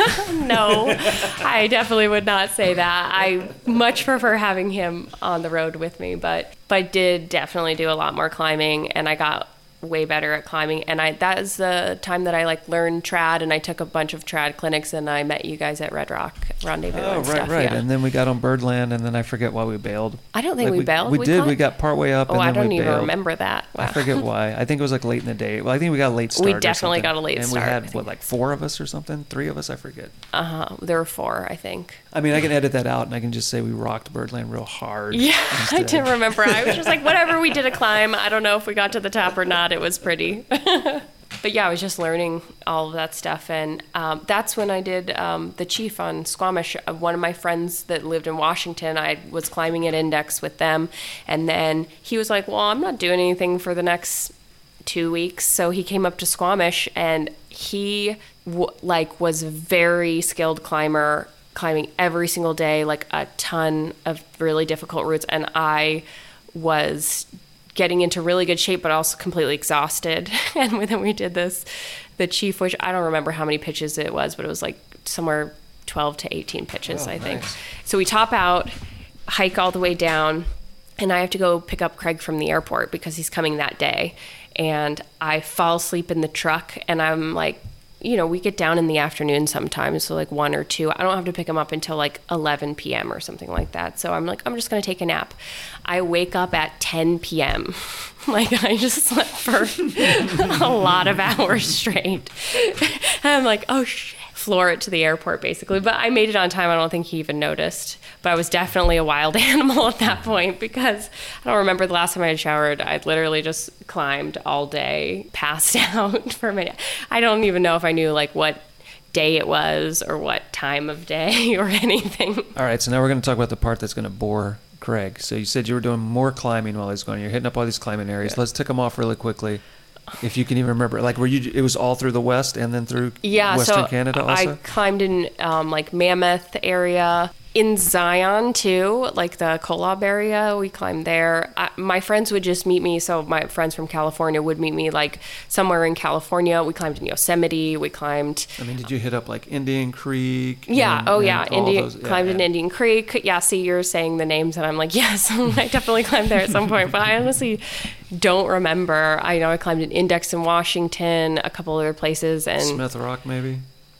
No, I definitely would not say that. I much prefer having him on the road with me, but I did definitely do a lot more climbing, and I got way better at climbing, and that is the time that I like learned trad, and I took a bunch of trad clinics, and I met you guys at Red Rock Rendezvous. Oh, right. Yeah. And then we got on Birdland, and then I forget why we bailed. I don't think we bailed. We did. We got partway up, and then we bailed. I don't even remember that. Wow. I forget why. I think it was like late in the day. Well, I think we got a late start. We definitely got a late start. And we had like 4 of us or something, 3 of us. I forget. There were 4, I think. I mean, I can edit that out, and I can just say we rocked Birdland real hard. Yeah, instead. I didn't remember. I was just like, whatever, we did a climb. I don't know if we got to the top or not. It was pretty. But yeah, I was just learning all of that stuff, and that's when I did the Chief on Squamish. One of my friends that lived in Washington, I was climbing at Index with them, and then he was like, well, I'm not doing anything for the next 2 weeks, so he came up to Squamish, and he was a very skilled climber, climbing every single day, like a ton of really difficult routes, and I was getting into really good shape, but also completely exhausted. And then we did the Chief, which I don't remember how many pitches it was, but it was like somewhere 12 to 18 pitches, I think. Nice. So we top out, hike all the way down, and I have to go pick up Craig from the airport because he's coming that day. And I fall asleep in the truck, and I'm like, we get down in the afternoon sometimes, so like 1 or 2. I don't have to pick him up until like 11 p.m. or something like that. So I'm like, I'm just going to take a nap. I wake up at 10 p.m. Like, I just slept for a lot of hours straight. And I'm like, oh, shit. Floor it to the airport, basically. But I made it on time. I don't think he even noticed. But I was definitely a wild animal at that point because I don't remember the last time I had showered. I literally just climbed all day, passed out for a minute. I don't even know if I knew like what day it was or what time of day or anything. All right, so now we're going to talk about the part that's going to bore Craig. So you said you were doing more climbing while he was going. You're hitting up all these climbing areas. Yeah. Let's tick them off really quickly. If you can even remember, like, it was all through the West and then through Western Canada also? I climbed in, like, Mammoth area, in Zion, too, like the Kolob area. We climbed there. My friends would just meet me, so my friends from California would meet me, like, somewhere in California. We climbed in Yosemite. We climbed... I mean, did you hit up, like, Indian Creek? Yeah, climbed in Indian Creek. Yeah, see, you're saying the names, and I'm like, yes, I definitely climbed there at some point, but I honestly don't remember. I know I climbed in Index in Washington, a couple other places, and... Smith Rock, maybe?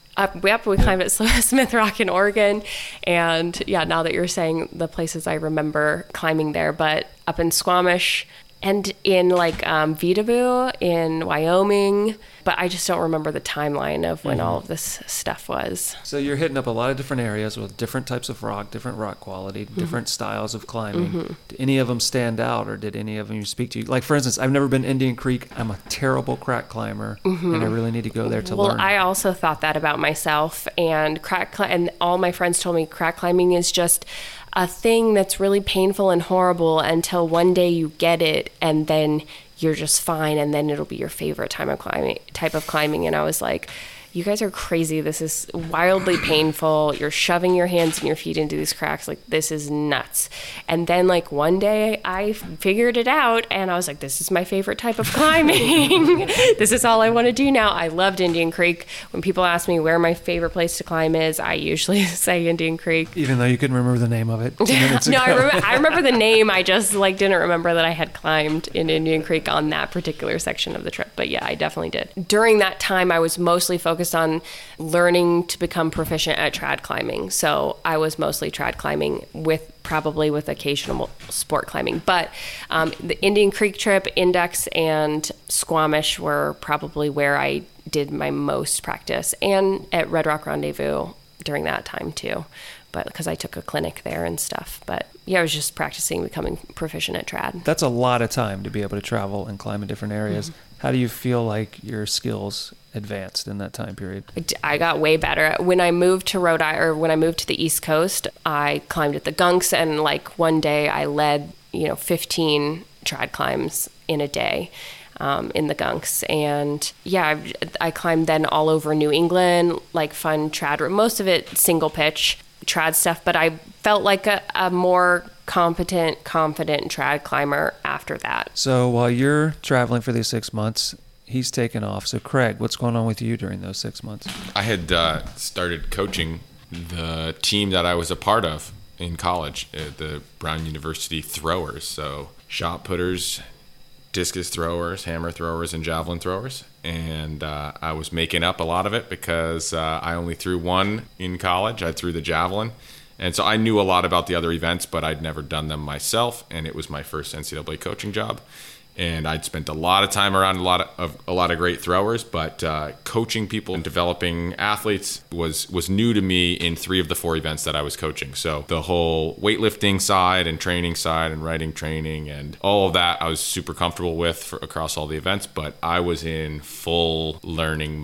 We climbed at Smith Rock in Oregon, and yeah, now that you're saying the places, I remember climbing there, but up in Squamish and in like Vidavoo in Wyoming, but I just don't remember the timeline of when all of this stuff was. So you're hitting up a lot of different areas with different types of rock, different rock quality, different styles of climbing. Did any of them stand out, or did any of them you speak to? Like, for instance, I've never been Indian Creek. I'm a terrible crack climber, and I really need to go there to learn. Well, I also thought that about myself, and and all my friends told me crack climbing is just a thing that's really painful and horrible until one day you get it, and then you're just fine, and then it'll be your favorite type of climbing. And I was like, you guys are crazy. This is wildly painful. You're shoving your hands and your feet into these cracks. Like, this is nuts. And then, like, one day I figured it out, and I was like, this is my favorite type of climbing. This is all I want to do now. I loved Indian Creek. When people ask me where my favorite place to climb is, I usually say Indian Creek. Even though you couldn't remember the name of it 2 minutes ago. No, I remember the name. I just, like, didn't remember that I had climbed in Indian Creek on that particular section of the trip. But yeah, I definitely did. During that time, I was mostly focused on learning to become proficient at trad climbing. So I was mostly trad climbing with occasional sport climbing. But the Indian Creek trip, Index, and Squamish were probably where I did my most practice, and at Red Rock Rendezvous during that time too. But because I took a clinic there and stuff. But yeah, I was just practicing becoming proficient at trad. That's a lot of time to be able to travel and climb in different areas. Mm-hmm. How do you feel like your skills advanced in that time period? I got way better. When I moved to when I moved to the East Coast, I climbed at the Gunks, and like one day I led, 15 trad climbs in a day. In the Gunks. And yeah, I climbed then all over New England, like fun trad, most of it single pitch trad stuff, but I felt like a more confident trad climber after that. So while you're traveling for these 6 months, he's taken off. So Craig, what's going on with you during those 6 months? I had started coaching the team that I was a part of in college, the Brown University throwers. So shot putters, discus throwers, hammer throwers, and javelin throwers. And I was making up a lot of it because I only threw one in college. I threw the javelin. And so I knew a lot about the other events, but I'd never done them myself. And it was my first NCAA coaching job. And I'd spent a lot of time around a lot of great throwers, but coaching people and developing athletes was new to me in 3 of the 4 events that I was coaching. So the whole weightlifting side and training side and riding training and all of that I was super comfortable with across all the events, but I was in full learning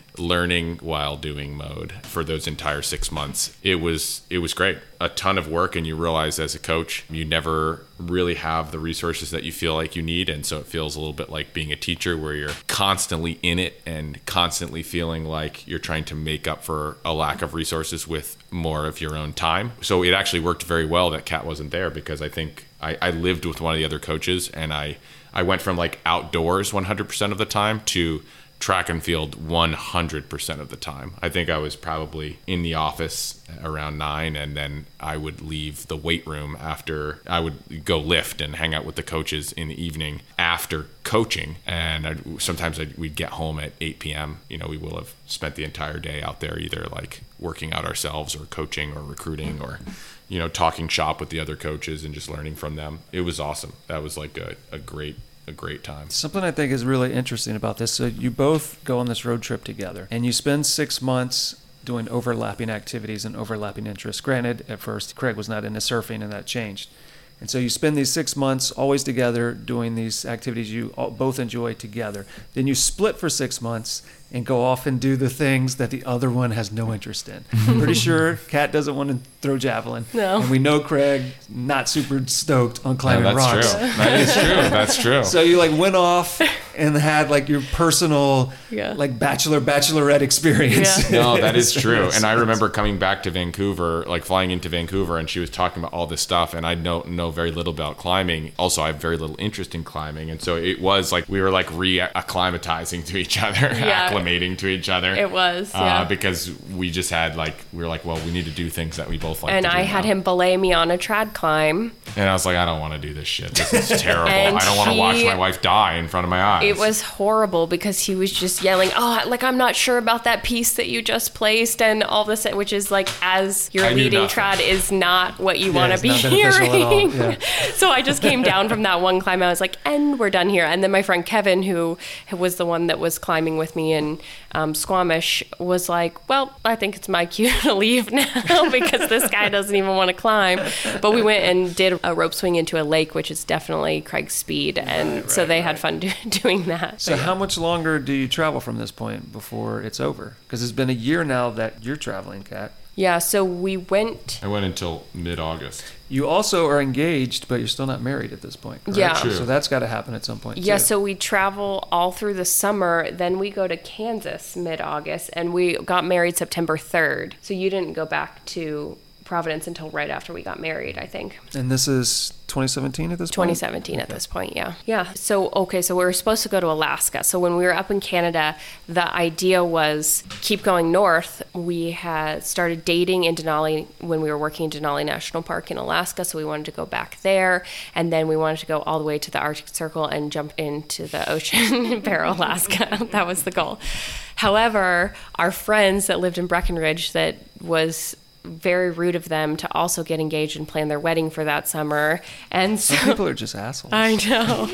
while doing mode for those entire 6 months. It was great. A ton of work, and you realize as a coach, you never really have the resources that you feel like you need. And so it feels a little bit like being a teacher where you're constantly in it and constantly feeling like you're trying to make up for a lack of resources with more of your own time. So it actually worked very well that Kat wasn't there, because I think I lived with one of the other coaches, and I went from like outdoors 100% of the time to track and field 100% of the time. I think I was probably in the office around 9, and then I would leave the weight room after. I would go lift and hang out with the coaches in the evening after coaching, and sometimes we'd get home at 8 p.m. We will have spent the entire day out there, either like working out ourselves or coaching or recruiting or talking shop with the other coaches and just learning from them. It was awesome. That was like a great time. Something I think is really interesting about this, so you both go on this road trip together, and you spend 6 months doing overlapping activities and overlapping interests. Granted, at first, Craig was not into surfing, and that changed. And so you spend these 6 months always together doing these activities you both enjoy together. Then you split for 6 months and go off and do the things that the other one has no interest in. I'm pretty sure Kat doesn't want to throw javelin. No. And we know Craig not super stoked on climbing rocks. True. That is true. That's true. So you like went off and had like your personal like bachelorette experience. Yeah. No, that is true. And I remember coming back to Vancouver, like flying into Vancouver, and she was talking about all this stuff, and I know very little about climbing. Also, I have very little interest in climbing, and so it was like we were like re-acclimatizing to each other, acclimating to each other. It was, because we just had we were like, well, we need to do things that we both like. And to do I had him belay me on a trad climb. And I was like, I don't want to do this shit. This is terrible. I don't want to watch my wife die in front of my eyes. It was horrible because he was just yelling, I'm not sure about that piece that you just placed and all this, which is like, as you're leading trad is not what you want to be hearing. Yeah. So I just came down from that one climb. I was like, and we're done here. And then my friend Kevin, who was the one that was climbing with me in Squamish, was like, well, I think it's my cue to leave now because this guy doesn't even want to climb. But we went and did a rope swing into a lake, which is definitely Craig's speed. And so they had fun doing that. So how much longer do you travel from this point before it's over? Because it's been a year now that you're traveling, Kat. Yeah, so we went. I went until mid-August. You also are engaged, but you're still not married at this point, correct? Yeah. True. So that's got to happen at some point, Yeah, too. so we travel all through the summer. Then we go to Kansas mid-August, and we got married September 3rd. So you didn't go back to Providence until right after we got married, I think. And this is 2017 at this point? 2017 at this point, yeah. Yeah, so we were supposed to go to Alaska. So when we were up in Canada, the idea was keep going north. We had started dating in Denali when we were working in Denali National Park in Alaska, so we wanted to go back there. And then we wanted to go all the way to the Arctic Circle and jump into the ocean in Barrow, Alaska. That was the goal. However, our friends that lived in Breckenridge, that was very rude of them to also get engaged and plan their wedding for that summer. And so Some people are just assholes. I know.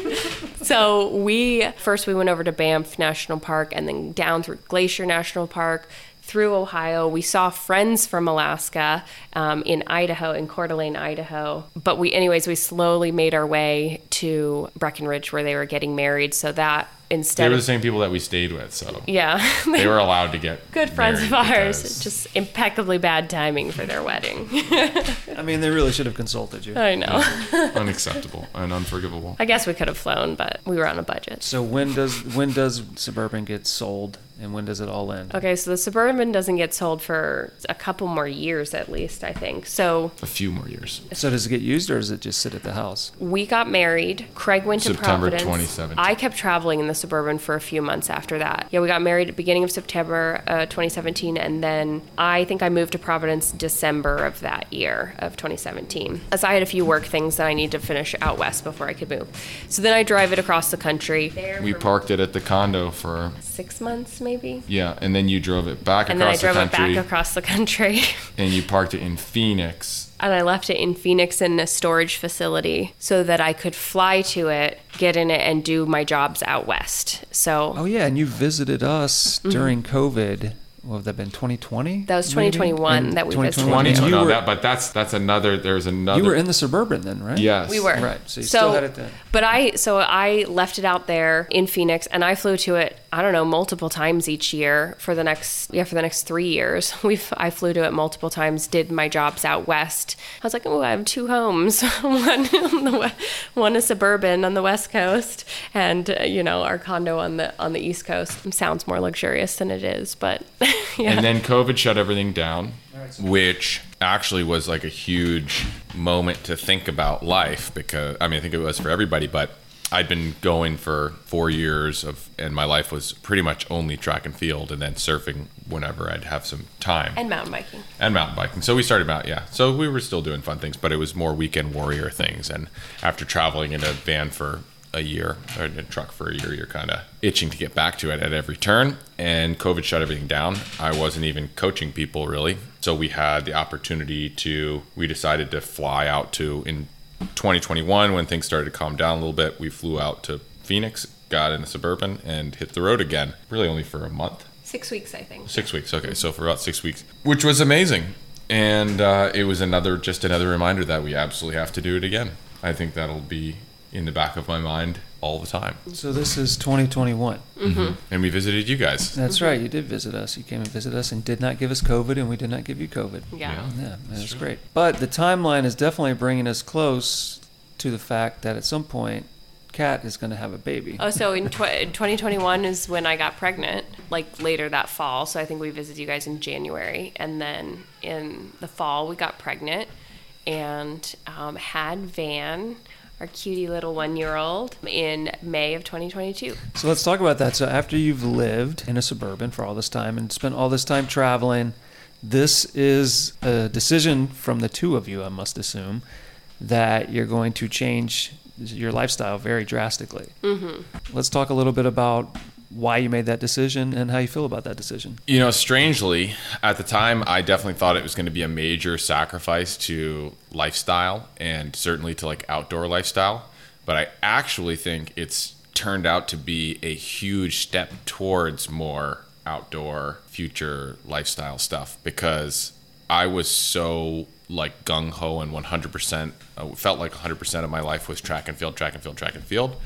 So we went over to Banff National Park and then down through Glacier National Park, through Ohio. We saw friends from Alaska in Idaho, in Coeur d'Alene, Idaho. But we slowly made our way to Breckenridge where they were getting married. So that They instead were the of, same people that we stayed with, so yeah, they were allowed to get good friends of married ours. because- Just impeccably bad timing for their wedding. I mean, they really should have consulted you. I know. unacceptable and unforgivable. I guess we could have flown, but we were on a budget. So when does Suburban get sold, and when does it all end? Okay, so the Suburban doesn't get sold for a couple more years at least, I think. So A few more years. So does it get used, or does it just sit at the house? we got married. Craig went to September Providence. 2017. I kept traveling in the Suburban for a few months after that. Yeah, we got married at the beginning of September 2017, and then I think I moved to Providence December of that year of 2017. As I had a few work things that I needed to finish out west before I could move. So then I drive it across the country. We parked it at the condo for 6 months maybe. yeah, and then you drove it back And then I across the drove it country, back across the country. and you parked it in Phoenix. And I left it in Phoenix in a storage facility so that I could fly to it, get in it, and do my jobs out west. So Oh yeah, and you visited us during COVID. What would that been, 2020? that was 2021 that we visited. 2021. No, You no, were- but that's another. There's another. You were in the Suburban then, right? Yes, We were. Right, so you still had it then. But I left it out there in Phoenix, and I flew to it, I don't know, multiple times each year for the next 3 years. I flew to it multiple times, did my jobs out west. I was like, oh, I have two homes, one a Suburban on the West Coast, and our condo on the East Coast. It sounds more luxurious than it is, but yeah. And then COVID shut everything down, which actually was like a huge moment to think about life, because I think it was for everybody, but I'd been going for 4 years and my life was pretty much only track and field, and then surfing whenever I'd have some time. And mountain biking. And mountain biking. So we started so we were still doing fun things, but it was more weekend warrior things. And after traveling in a van for a year, or in a truck for a year, you're kind of itching to get back to it at every turn. And COVID shut everything down. I wasn't even coaching people really. So we had the opportunity we decided to fly out in 2021 when things started to calm down a little bit. We flew out to Phoenix, got in a Suburban, and hit the road again, really only for a month. 6 weeks, I think. 6 weeks, okay. So for about 6 weeks, which was amazing. And it was another reminder that we absolutely have to do it again. I think that'll be in the back of my mind all the time. So this is 2021. And we visited you guys. That's right. You did visit us. You came and visited us and did not give us COVID, and we did not give you COVID. Yeah. Yeah, that's great. But the timeline is definitely bringing us close to the fact that at some point, Kat is going to have a baby. Oh, so in 2021 is when I got pregnant, like later that fall. So I think we visited you guys in January. And then in the fall, we got pregnant and had Van, our cutie little 1-year-old, in May of 2022. So let's talk about that. So after you've lived in a Suburban for all this time and spent all this time traveling, this is a decision from the two of you, I must assume, that you're going to change your lifestyle very drastically. Let's talk a little bit about why you made that decision and how you feel about that decision. Strangely, at the time, I definitely thought it was going to be a major sacrifice to lifestyle and certainly to like outdoor lifestyle. But I actually think it's turned out to be a huge step towards more outdoor future lifestyle stuff, because I was so like gung-ho and 100%, felt like 100% of my life was track and field.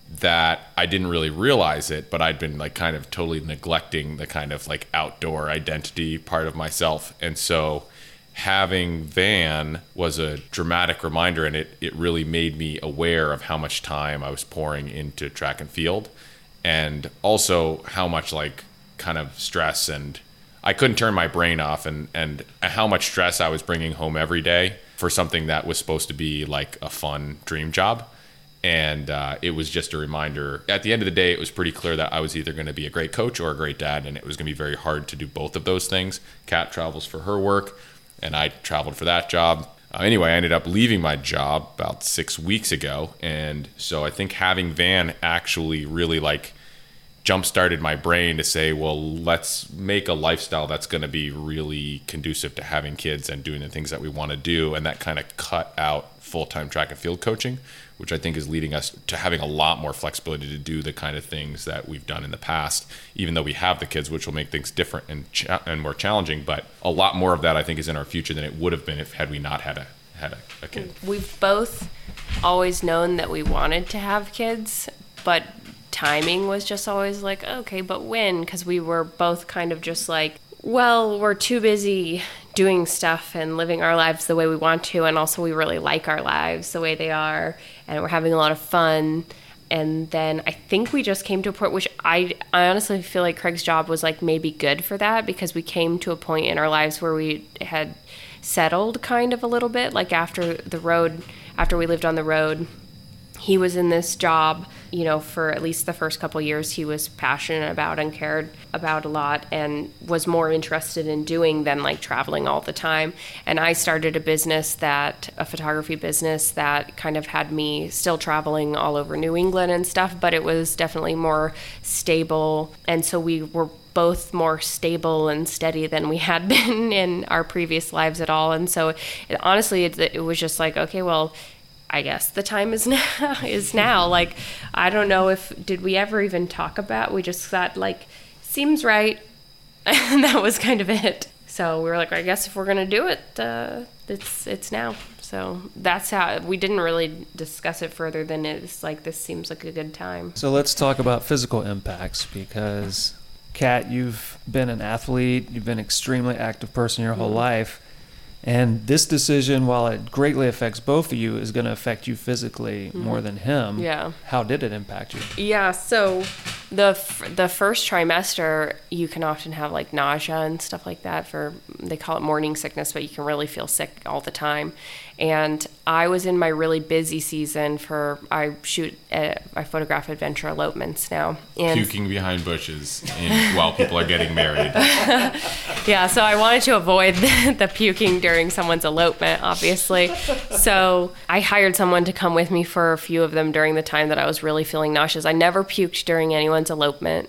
that I didn't really realize it, but I'd been like kind of totally neglecting the kind of like outdoor identity part of myself. And so having Van was a dramatic reminder, and it really made me aware of how much time I was pouring into track and field, and also how much like kind of stress, and I couldn't turn my brain off, and how much stress I was bringing home every day for something that was supposed to be like a fun dream job. And it was just a reminder. At the end of the day, it was pretty clear that I was either going to be a great coach or a great dad, and it was going to be very hard to do both of those things. Kat travels for her work, and I traveled for that job. Anyway, I ended up leaving my job about 6 weeks ago, and so I think having Van actually really like jump-started my brain to say, well, let's make a lifestyle that's going to be really conducive to having kids and doing the things that we want to do, and that kind of cut out full-time track and field coaching, which I think is leading us to having a lot more flexibility to do the kind of things that we've done in the past, even though we have the kids, which will make things different and more challenging. But a lot more of that, I think, is in our future than it would have been had we not had a kid. We've both always known that we wanted to have kids, but timing was just always like, okay, but when? Because we were both kind of just like, well, we're too busy doing stuff and living our lives the way we want to, and also we really like our lives the way they are, and we're having a lot of fun. And then I think we just came to a point, which I honestly feel like Craig's job was like maybe good for that, because we came to a point in our lives where we had settled kind of a little bit. Like after we lived on the road, he was in this job, you know, for at least the first couple of years he was passionate about and cared about a lot and was more interested in doing than like traveling all the time. And I started a photography business that kind of had me still traveling all over New England and stuff, but it was definitely more stable. And so we were both more stable and steady than we had been in our previous lives at all. And so honestly, it was just like, okay, well, I guess the time is now. Like, I don't know did we ever even talk about, we just thought like, seems right. And that was kind of it. So we were like, I guess if we're going to do it, it's now. So that's how, we didn't really discuss it further than it's like, this seems like a good time. So let's talk about physical impacts, because Kat, you've been an athlete, you've been an extremely active person your whole life. And this decision, while it greatly affects both of you, is going to affect you physically more than him. Yeah. How did it impact you? Yeah, so the first trimester, you can often have like nausea and stuff like that. They call it morning sickness, but you can really feel sick all the time. And I was in my really busy season I photograph adventure elopements now. And puking behind bushes while people are getting married. Yeah, so I wanted to avoid the puking during someone's elopement, obviously. So I hired someone to come with me for a few of them during the time that I was really feeling nauseous. I never puked during anyone's elopement.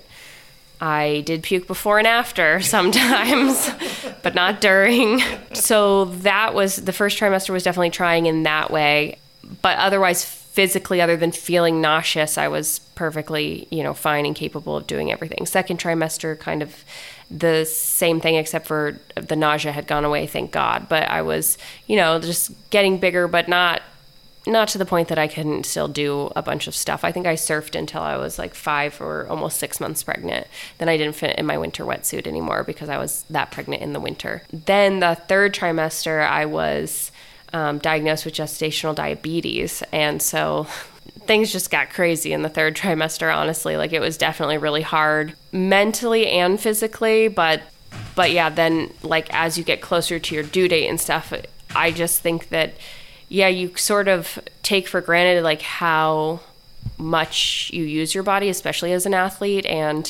I did puke before and after sometimes, but not during. So that was, the first trimester was definitely trying in that way. But otherwise, physically, other than feeling nauseous, I was perfectly, fine and capable of doing everything. Second trimester, kind of the same thing, except for the nausea had gone away, thank God. But I was, just getting bigger, but not to the point that I couldn't still do a bunch of stuff. I think I surfed until I was like 5 or almost 6 months pregnant. Then I didn't fit in my winter wetsuit anymore because I was that pregnant in the winter. Then the third trimester, I was diagnosed with gestational diabetes. And so things just got crazy in the third trimester, honestly. Like, it was definitely really hard mentally and physically. But yeah, then like as you get closer to your due date and stuff, I just think that, yeah, you sort of take for granted like how much you use your body, especially as an athlete. And,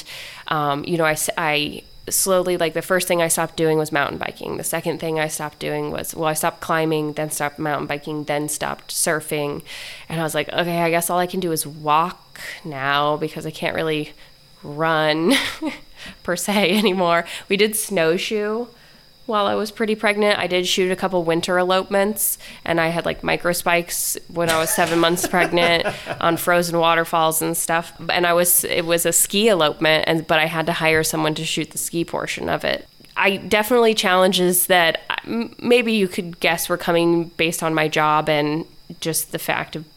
I slowly, like the first thing I stopped doing was mountain biking. The second thing I stopped doing was, I stopped climbing, then stopped mountain biking, then stopped surfing. And I was like, okay, I guess all I can do is walk now because I can't really run per se anymore. We did snowshoe while I was pretty pregnant. I did shoot a couple winter elopements, and I had like micro spikes when I was 7 months pregnant on frozen waterfalls and stuff. And it was a ski elopement, but I had to hire someone to shoot the ski portion of it. I definitely challenges that maybe you could guess were coming based on my job and just the fact of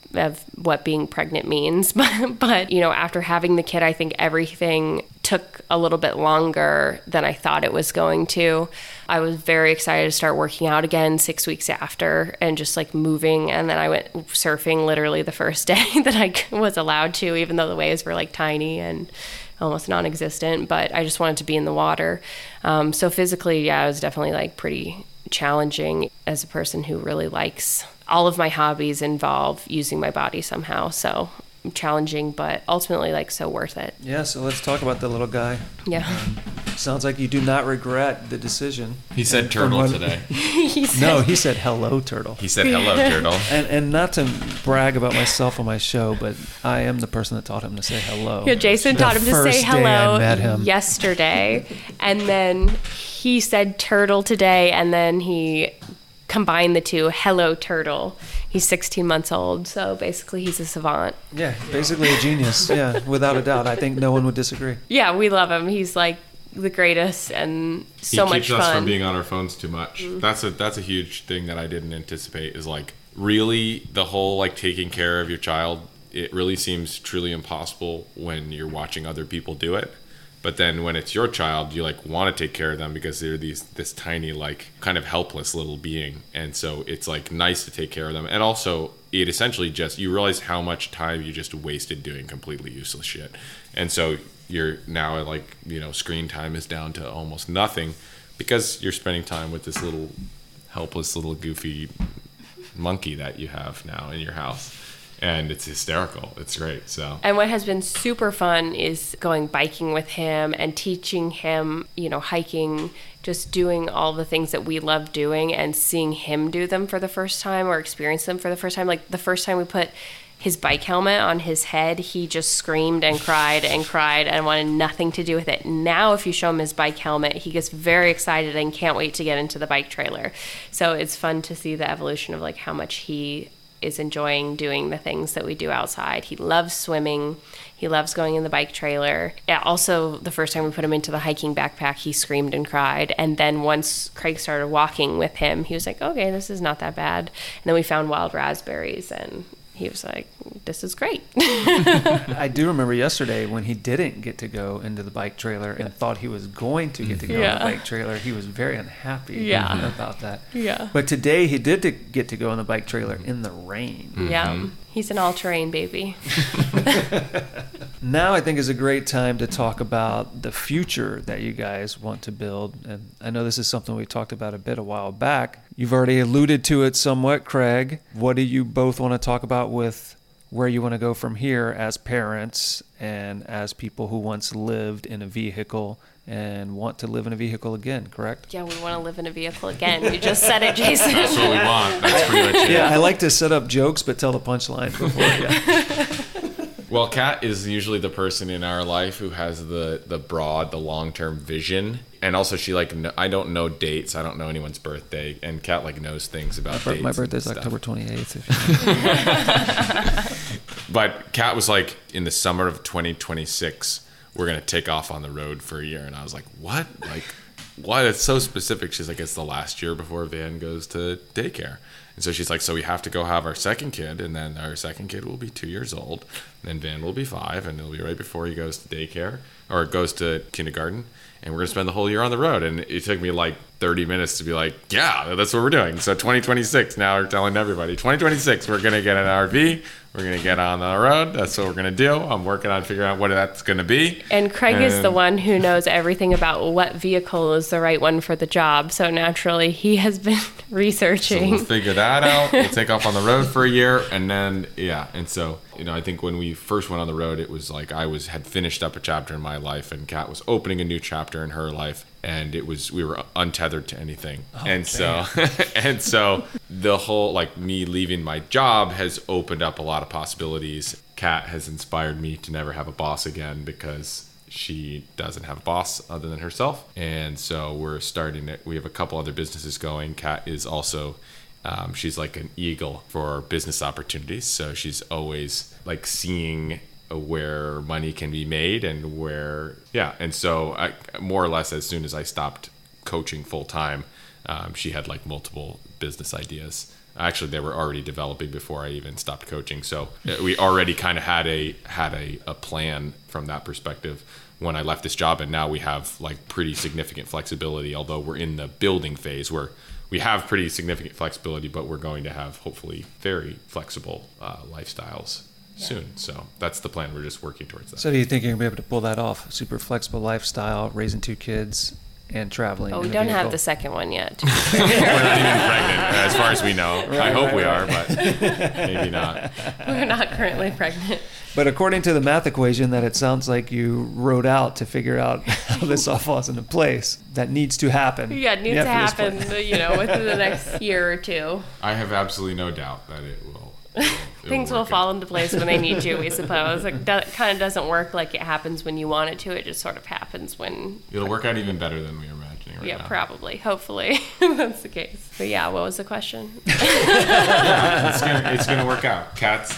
of what being pregnant means. But, you know, after having the kid, I think everything took a little bit longer than I thought it was going to. I was very excited to start working out again 6 weeks after and just like moving. And then I went surfing literally the first day that I was allowed to, even though the waves were like tiny and almost non-existent, but I just wanted to be in the water. So physically, yeah, it was definitely like pretty challenging as a person who really likes all of my hobbies involve using my body somehow. So challenging, but ultimately like so worth it. Yeah, so let's talk about the little guy. Yeah. Sounds like you do not regret the decision. He said turtle today. He said hello, turtle. He said hello, turtle. And not to brag about myself on my show, but I am the person that taught him to say hello. Yeah, Jason taught him to say hello I met him. yesterday, and then he said turtle today, and then he combined the two, hello, turtle. He's 16 months old, so basically he's a savant. Yeah, basically a genius. Yeah, without a doubt. I think no one would disagree. Yeah, we love him. He's like the greatest and so much fun. He keeps us from being on our phones too much. That's a huge thing that I didn't anticipate, is like really the whole like taking care of your child. It really seems truly impossible when you're watching other people do it. But then when it's your child, you like want to take care of them because they're this tiny, like kind of helpless little being. And so it's like nice to take care of them. And also it essentially just, you realize how much time you just wasted doing completely useless shit. And so you're now like, you know, screen time is down to almost nothing because you're spending time with this little helpless little goofy monkey that you have now in your house. And it's hysterical. It's great. So. And what has been super fun is going biking with him and teaching him, you know, hiking, just doing all the things that we love doing and seeing him do them for the first time or experience them for the first time. Like the first time we put his bike helmet on his head, he just screamed and cried and wanted nothing to do with it. Now, if you show him his bike helmet, he gets very excited and can't wait to get into the bike trailer. So it's fun to see the evolution of like how much he is enjoying doing the things that we do outside. He loves swimming. He loves going in the bike trailer. Yeah, also, the first time we put him into the hiking backpack, he screamed and cried. And then once Craig started walking with him, he was like, okay, this is not that bad. And then we found wild raspberries, and he was like, this is great. I do remember yesterday when he didn't get to go into the bike trailer and thought he was going to get to go in the bike trailer. He was very unhappy about that. Yeah. But today he did get to go in the bike trailer in the rain. Yeah. He's an all-terrain baby. Now I think is a great time to talk about the future that you guys want to build. And I know this is something we talked about a while back. You've already alluded to it somewhat, Craig. What do you both want to talk about with where you want to go from here as parents and as people who once lived in a vehicle and want to live in a vehicle again, correct? Yeah, we want to live in a vehicle again. You just said it, Jason. That's what we want. That's pretty much it. Yeah, I like to set up jokes but tell the punchline before. Yeah. Well, Kat is usually the person in our life who has the broad, the long-term vision. And also she like, I don't know dates. I don't know anyone's birthday. And Kat like knows things about dates. My birthday's October 28th. But Kat was like, in the summer of 2026, we're going to take off on the road for a year. And I was like, what? Like, what? It's so specific. She's like, it's the last year before Van goes to daycare. And so she's like, so we have to go have our second kid, and then our second kid will be 2 years old, and then Van will be 5, and it'll be right before he goes to daycare, or goes to kindergarten, and we're going to spend the whole year on the road. And it took me like 30 minutes to be like, yeah, that's what we're doing. So 2026, now we're telling everybody, 2026, we're going to get an RV, we're going to get on the road, that's what we're going to do. I'm working on figuring out what that's going to be. And Craig is the one who knows everything about what vehicle is the right one for the job, so naturally he has been researching. So we'll figure that out. We'll take off on the road for a year, and then, yeah. And so, you know, I think when we first went on the road, it was like had finished up a chapter in my life, and Kat was opening a new chapter in her life, and we were untethered to anything. And so the whole, like, me leaving my job has opened up a lot of possibilities. Kat has inspired me to never have a boss again because she doesn't have a boss other than herself. And so we're starting it. We have a couple other businesses going. Kat is also, she's like an eagle for business opportunities. So she's always like seeing where money can be made and where, yeah. And so I, more or less, as soon as I stopped coaching full time, she had like multiple business ideas Actually, they were already developing before I even stopped coaching. So we already kind of had a plan from that perspective when I left this job. And now we have like pretty significant flexibility, although we're in the building phase where we have pretty significant flexibility, but we're going to have hopefully very flexible lifestyles soon. So that's the plan. We're just working towards that. So do you think you're going to be able to pull that off? Super flexible lifestyle, raising 2 kids, and traveling. Oh, we don't have the second one yet. We're not even pregnant, as far as we know. I hope we are, but maybe not. We're not currently pregnant. But according to the math equation that it sounds like you wrote out to figure out how this all falls into place, that needs to happen. Yeah, it needs to happen, within the next year or 2. I have absolutely no doubt that it will. Things will fall into place when they need to, we suppose. It kind of doesn't work like it happens when you want it to. It just sort of happens when... It'll work out even better than we were imagining right now. Yeah, probably. Hopefully. That's the case. But yeah, what was the question? It's gonna work out.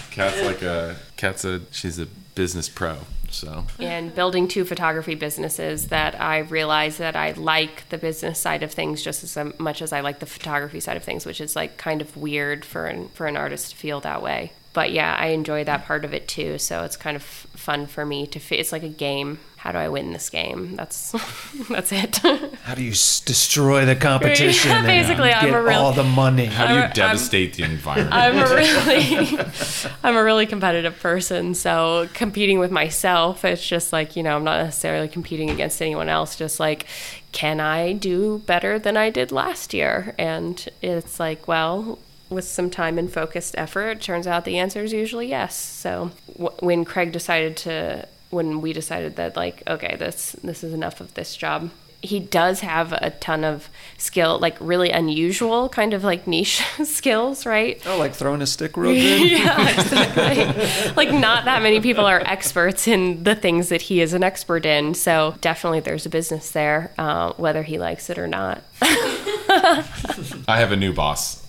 She's a business pro. So. And building 2 photography businesses that I realize that I like the business side of things just as much as I like the photography side of things, which is like kind of weird for an artist to feel that way. But yeah, I enjoy that part of it too. So it's kind of fun for me it's like a game. How do I win this game? That's it. How do you destroy the competition? Yeah, basically, and get all the money? How do you devastate the environment? I'm a really competitive person. So competing with myself, it's just like, I'm not necessarily competing against anyone else. Just like, can I do better than I did last year? And it's like, well, with some time and focused effort, it turns out the answer is usually yes. So when we decided that like, okay, this is enough of this job. He does have a ton of skill, like really unusual kind of like niche skills, right? Oh, like throwing a stick real good? Yeah, exactly. Like not that many people are experts in the things that he is an expert in. So definitely there's a business there, whether he likes it or not. I have a new boss.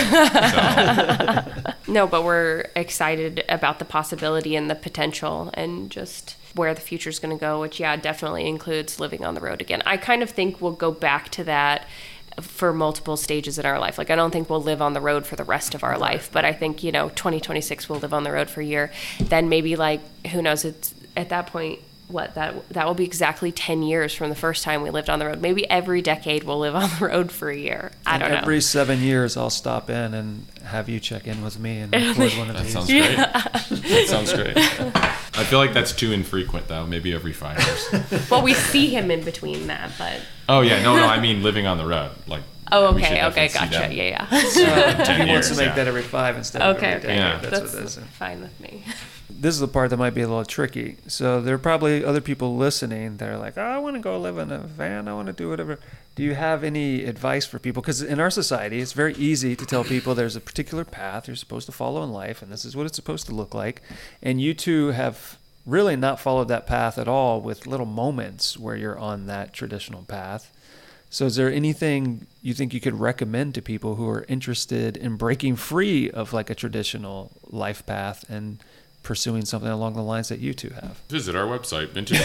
No, but we're excited about the possibility and the potential and just where the future is going to go, which, yeah, definitely includes living on the road again. I kind of think we'll go back to that for multiple stages in our life. Like, I don't think we'll live on the road for the rest of our life, but I think, 2026 we'll live on the road for a year. Then maybe, like, who knows, it's at that point, that will be exactly 10 years from the first time we lived on the road. Maybe every decade we'll live on the road for a year. I don't know. Every 7 years I'll stop in and have you check in with me and record one of these. Sounds great. That sounds great. I feel like that's too infrequent, though. Maybe every 5 years. Well, we see him in between that, but... Oh, yeah. No, I mean living on the road. Like. Oh, okay, gotcha. Yeah. So he wants to make that every 5 instead of every 10. Yeah. That's what it is. Fine with me. This is the part that might be a little tricky. So there are probably other people listening that are like, oh, I want to go live in a van. I want to do whatever. Do you have any advice for people? Because in our society, it's very easy to tell people there's a particular path you're supposed to follow in life, and this is what it's supposed to look like. And you two have really not followed that path at all, with little moments where you're on that traditional path. So is there anything you think you could recommend to people who are interested in breaking free of like a traditional life path and pursuing something along the lines that you two have? Visit our website,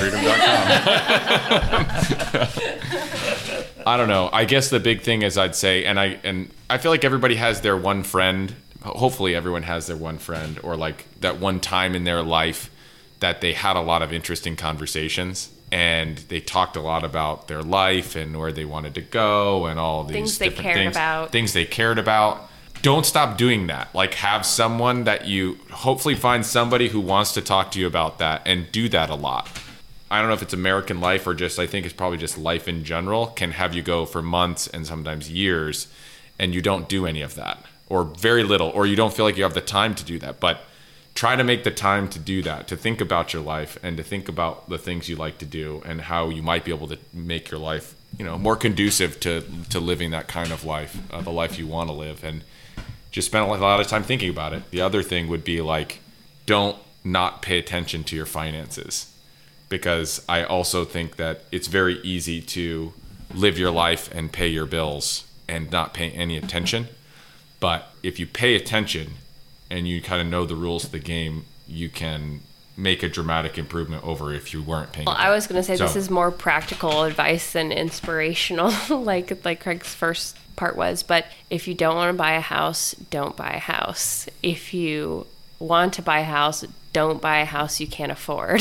vintagefreedom.com. I don't know. I guess the big thing is I'd say, and I feel like everybody has their one friend. Hopefully everyone has their one friend, or like that one time in their life that they had a lot of interesting conversations and they talked a lot about their life and where they wanted to go and all of these things they cared about. Don't stop doing that. Like, have someone that you hopefully find somebody who wants to talk to you about that, and do that a lot. I don't know if it's American life or just, I think it's probably just life in general, can have you go for months and sometimes years and you don't do any of that, or very little, or you don't feel like you have the time to do that. But try to make the time to do that, to think about your life and to think about the things you like to do and how you might be able to make your life, more conducive to living that kind of life, the life you want to live. And just spend a lot of time thinking about it. The other thing would be like, don't not pay attention to your finances, because I also think that it's very easy to live your life and pay your bills and not pay any attention. But if you pay attention and you kind of know the rules of the game, you can make a dramatic improvement over if you weren't paying Well, attention. I was going to say this So- is more practical advice than inspirational, like Craig's first part was. But if you don't want to buy a house, don't buy a house. If you want to buy a house, don't buy a house you can't afford.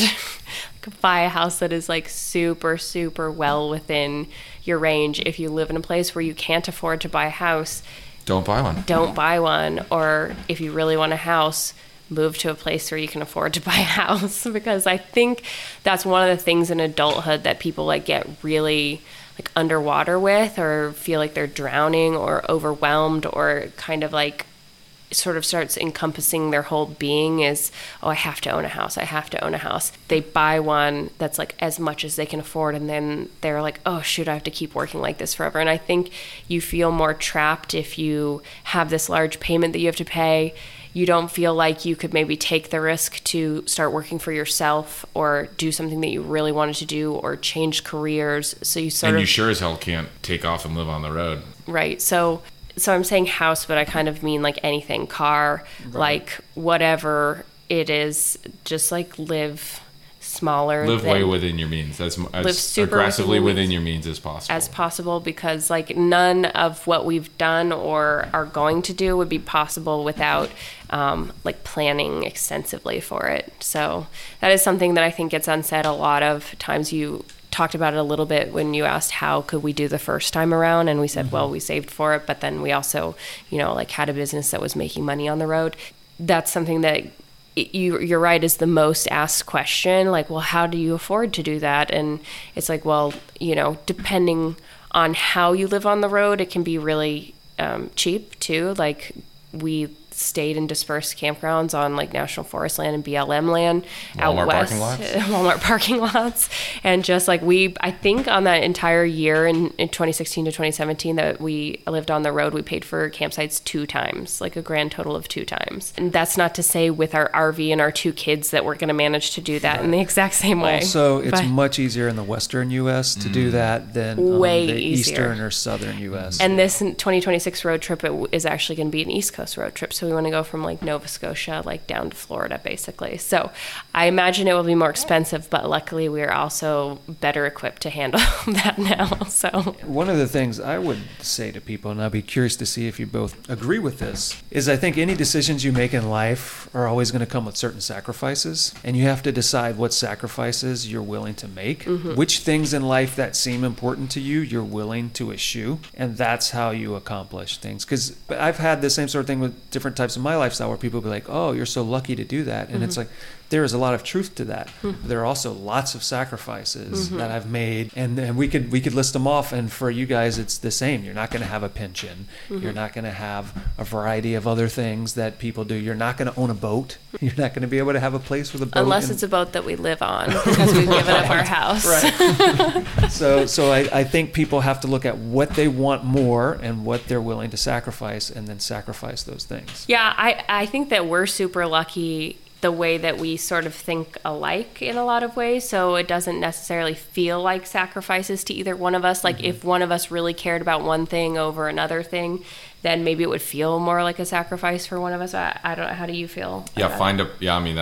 Buy a house that is like super, super well within your range. If you live in a place where you can't afford to buy a house, Don't buy one. don't buy one. Or if you really want a house, move to a place where you can afford to buy a house. Because I think that's one of the things in adulthood that people like get really like underwater with, or feel like they're drowning or overwhelmed, or kind of like sort of starts encompassing their whole being is, oh, I have to own a house. I have to own a house. They buy one that's like as much as they can afford, and then they're like, oh shoot, I have to keep working like this forever. And I think you feel more trapped if you have this large payment that you have to pay. You don't feel like you could maybe take the risk to start working for yourself, or do something that you really wanted to do, or change careers. So you sort And of you sure as hell can't take off and live on the road. Right. So I'm saying house, but I kind of mean like anything, car, like whatever it is, just like live smaller. Live than, way within your means. As super aggressively within within your your means as possible. as possible, because like none of what we've done or are going to do would be possible without like planning extensively for it. So that is something that I think gets unsaid a lot of times. You talked about it a little bit when you asked how could we do the first time around, and we said, well, we saved for it, but then we also, like had a business that was making money on the road. That's something that you're right, is the most asked question, like, well, how do you afford to do that? And it's like, well, depending on how you live on the road, it can be really cheap too. Like we stayed in dispersed campgrounds on like National Forest land and BLM land out Walmart west, parking lots. Walmart parking lots. And just like I think on that entire year in 2016 to 2017 that we lived on the road, we paid for campsites 2 times, like a grand total of 2 times. And that's not to say with our RV and our 2 kids that we're going to manage to do that in the exact same way. Also, it's But much easier in the western U.S. to do that than Way the easier. eastern or southern U.S. And this 2026 road trip is actually going to be an East Coast road trip. So we want to go from like Nova Scotia, like down to Florida, basically. So I imagine it will be more expensive, but luckily we are also better equipped to handle that now. So One of the things I would say to people, and I'll be curious to see if you both agree with this, is I think any decisions you make in life are always going to come with certain sacrifices, and you have to decide what sacrifices you're willing to make, which things in life that seem important to you, you're willing to eschew, and that's how you accomplish things. Because I've had the same sort of thing with different types of my lifestyle where people be like, oh, you're so lucky to do that. And it's like, there is a lot of truth to that. There are also lots of sacrifices that I've made, and we could list them off. And for you guys, it's the same. You're not going to have a pension. You're not going to have a variety of other things that people do. You're not going to own a boat. You're not going to be able to have a place with a boat. unless it's a boat that we live on because we've given up our house. Right. So I think people have to look at what they want more and what they're willing to sacrifice, and then sacrifice those things. Yeah, I think that we're super lucky the way that we sort of think alike in a lot of ways. So it doesn't necessarily feel like sacrifices to either one of us. Like if one of us really cared about one thing over another thing, then maybe it would feel more like a sacrifice for one of us. I don't know. How do you feel? Yeah, find a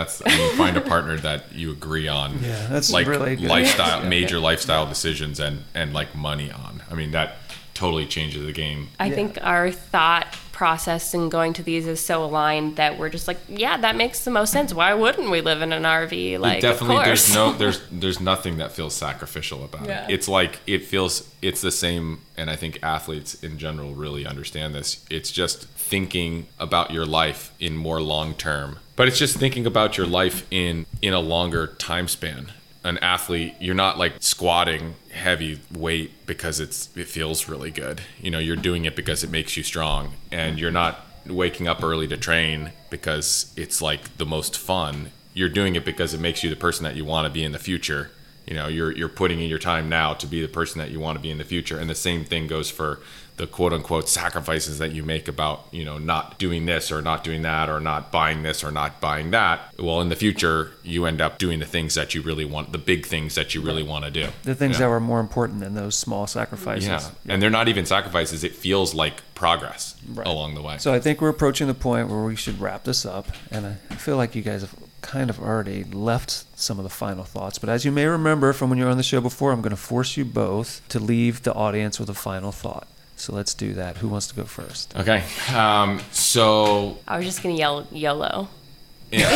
partner that you agree on. Yeah, that's like really good. lifestyle, Yeah. major lifestyle decisions and like money on. I mean, that totally changes the game. I think our thought process in going to these is so aligned that we're just like, yeah, that makes the most sense. Why wouldn't we live in an RV? Like, Definitely, of course. there's nothing that feels sacrificial about Yeah. it. It's like it's the same, and I think athletes in general really understand this. It's just thinking about your life in more long term, but it's just thinking about your life in a longer time span. An athlete, you're not like squatting heavy weight because it feels really good. You're doing it because it makes you strong, and you're not waking up early to train because it's like the most fun. You're doing it because it makes you the person that you want to be in the future. You're putting in your time now to be the person that you want to be in the future. And the same thing goes for the quote unquote sacrifices that you make about, not doing this or not doing that or not buying this or not buying that. Well, in the future, you end up doing the things that you really want, the big things that you really want to do. The things that were more important than those small sacrifices. Yeah. And they're not even sacrifices. It feels like progress along the way. So I think we're approaching the point where we should wrap this up, and I feel like you guys have kind of already left some of the final thoughts, but as you may remember from when you were on the show before, I'm going to force you both to leave the audience with a final thought. So let's do that. Who wants to go first? Okay. So I was just going to yell YOLO. Yeah.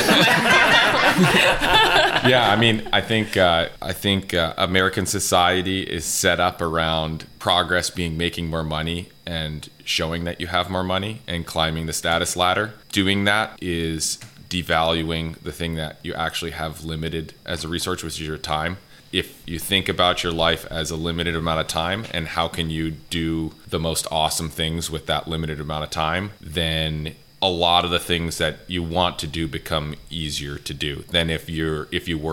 Yeah, I mean, I think American society is set up around progress being making more money and showing that you have more money and climbing the status ladder. Doing that is devaluing the thing that you actually have limited as a resource, which is your time. If you think about your life as a limited amount of time and how can you do the most awesome things with that limited amount of time, then a lot of the things that you want to do become easier to do than if you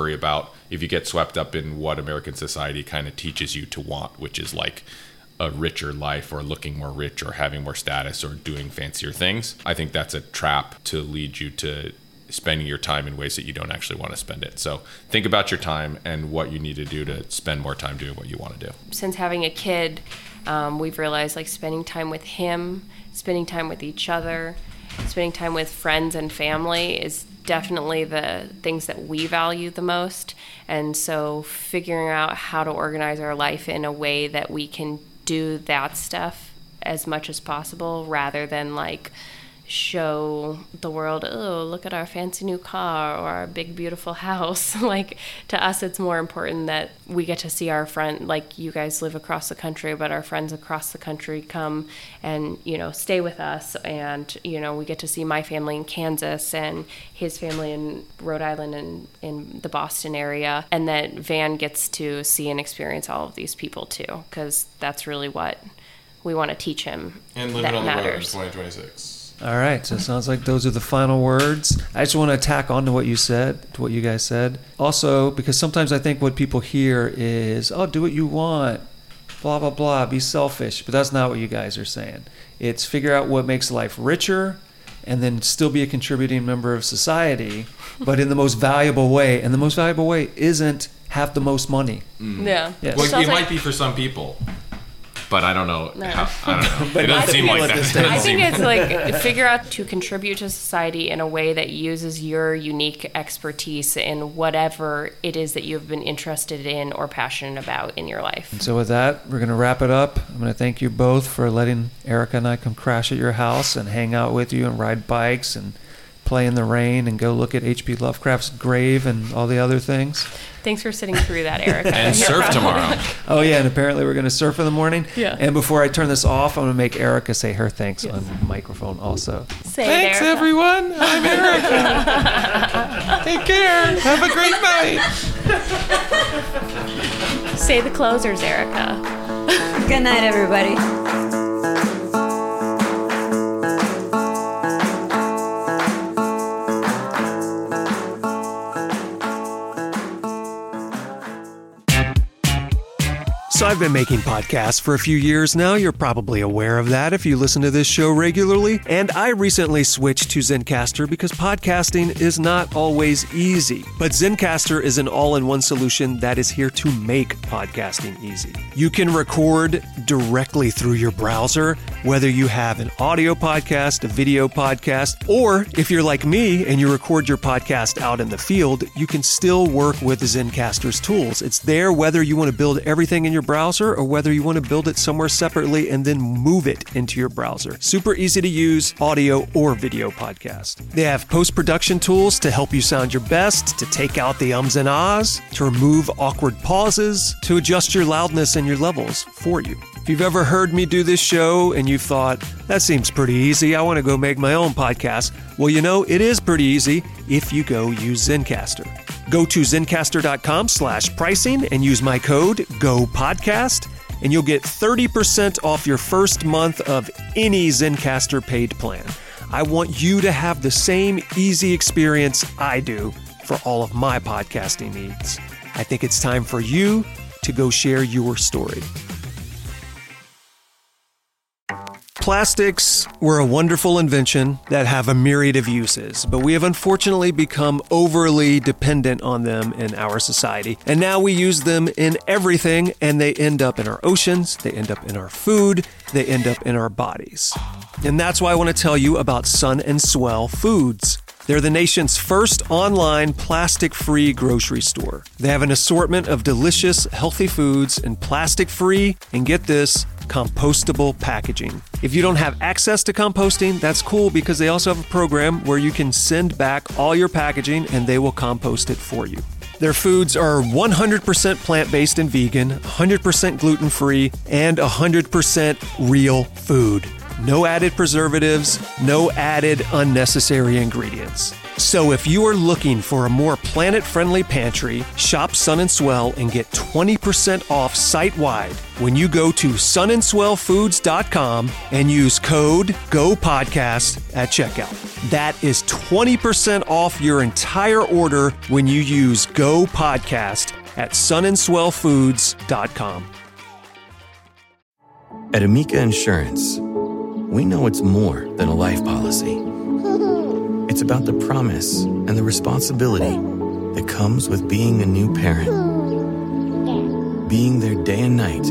get swept up in what American society kind of teaches you to want, which is like a richer life or looking more rich or having more status or doing fancier things. I think that's a trap to lead you to spending your time in ways that you don't actually want to spend it. So think about your time and what you need to do to spend more time doing what you want to do. Since having a kid, we've realized like spending time with him, spending time with each other, spending time with friends and family is definitely the things that we value the most. And so figuring out how to organize our life in a way that we can do that stuff as much as possible rather than like show the world, oh, look at our fancy new car or our big beautiful house. Like, to us it's more important that we get to see our friend, like you guys live across the country, but our friends across the country come and, you know, stay with us, and, you know, we get to see my family in Kansas and his family in Rhode Island and in the Boston area, and that Van gets to see and experience all of these people too, because that's really what we want to teach him. And living on the road in 2026. All right, so it sounds like those are the final words. I just want to tack on to what you said, to what you guys said. Also, because sometimes I think what people hear is, oh, do what you want, blah, blah, blah, be selfish. But that's not what you guys are saying. It's figure out what makes life richer and then still be a contributing member of society, but in the most valuable way. And the most valuable way isn't have the most money. Yeah. Yes. Well, it might be for some people. But I don't know. No. I don't know. It doesn't seem like that. I think it's like figure out to contribute to society in a way that uses your unique expertise in whatever it is that you've been interested in or passionate about in your life. And so with that, we're going to wrap it up. I'm going to thank you both for letting Erica and I come crash at your house and hang out with you and ride bikes and play in the rain and go look at H.P. Lovecraft's grave and all the other things. Thanks for sitting through that, Erica. And surf tomorrow. Oh, yeah, and apparently we're going to surf in the morning. Yeah. And before I turn this off, I'm going to make Erica say her thanks on the microphone also. Say Thanks, Erica. everyone. I'm Erica. Take care. Have a great night. Say the closers, Erica. Good night, everybody. So I've been making podcasts for a few years now. You're probably aware of that if you listen to this show regularly. And I recently switched to Zencastr because podcasting is not always easy. But Zencastr is an all-in-one solution that is here to make podcasting easy. You can record directly through your browser, whether you have an audio podcast, a video podcast, or if you're like me and you record your podcast out in the field, you can still work with Zencastr's tools. It's there whether you want to build everything in your browser or whether you want to build it somewhere separately and then move it into your browser. Super easy to use audio or video podcast. They have post-production tools to help you sound your best, to take out the ums and ahs, to remove awkward pauses, to adjust your loudness and your levels for you. If you've ever heard me do this show and you've thought, that seems pretty easy, I want to go make my own podcast, well, you know, it is pretty easy if you go use Zencastr. Go to zencastr.com/pricing and use my code GOPODCAST, and you'll get 30% off your first month of any Zencastr paid plan. I want you to have the same easy experience I do for all of my podcasting needs. I think it's time for you to go share your story. Plastics were a wonderful invention that have a myriad of uses, but we have unfortunately become overly dependent on them in our society. And now we use them in everything, and they end up in our oceans, they end up in our food, they end up in our bodies. And that's why I want to tell you about Sun and Swell Foods. They're the nation's first online plastic-free grocery store. They have an assortment of delicious, healthy foods in plastic-free, and get this, compostable packaging. If you don't have access to composting, that's cool because they also have a program where you can send back all your packaging and they will compost it for you. Their foods are 100% plant-based and vegan, 100% gluten-free, and 100% real food. No added preservatives, no added unnecessary ingredients. So if you are looking for a more planet-friendly pantry, shop Sun and Swell and get 20% off site-wide when you go to sunandswellfoods.com and use code GOPODCAST at checkout. That is 20% off your entire order when you use GOPODCAST at sunandswellfoods.com. At Amica Insurance, we know it's more than a life policy. It's about the promise and the responsibility that comes with being a new parent. Being there day and night.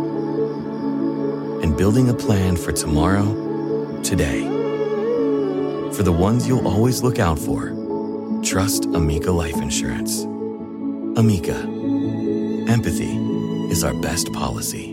And building a plan for tomorrow, today. For the ones you'll always look out for, trust Amica Life Insurance. Amica. Empathy is our best policy.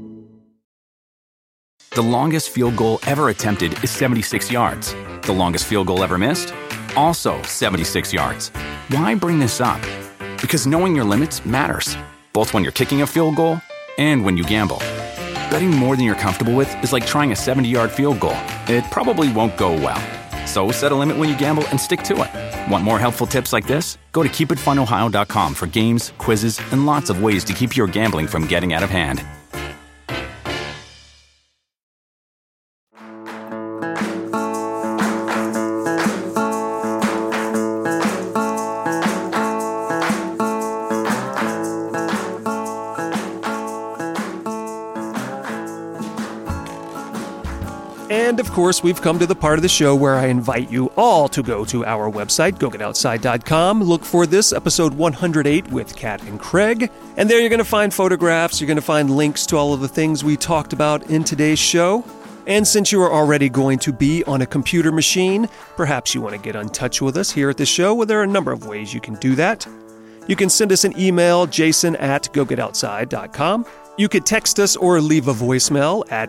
The longest field goal ever attempted is 76 yards. The longest field goal ever missed? Also 76 yards. Why bring this up? Because knowing your limits matters, both when you're kicking a field goal and when you gamble. Betting more than you're comfortable with is like trying a 70-yard field goal. It probably won't go well. So set a limit when you gamble and stick to it. Want more helpful tips like this? Go to keepitfunohio.com for games, quizzes, and lots of ways to keep your gambling from getting out of hand. And of course, we've come to the part of the show where I invite you all to go to our website, gogetoutside.com. Look for this, episode 108 with Kat and Craig. And there you're going to find photographs, you're going to find links to all of the things we talked about in today's show. And since you are already going to be on a computer machine, perhaps you want to get in touch with us here at the show. Well, there are a number of ways you can do that. You can send us an email, jason@gogetoutside.com. You could text us or leave a voicemail at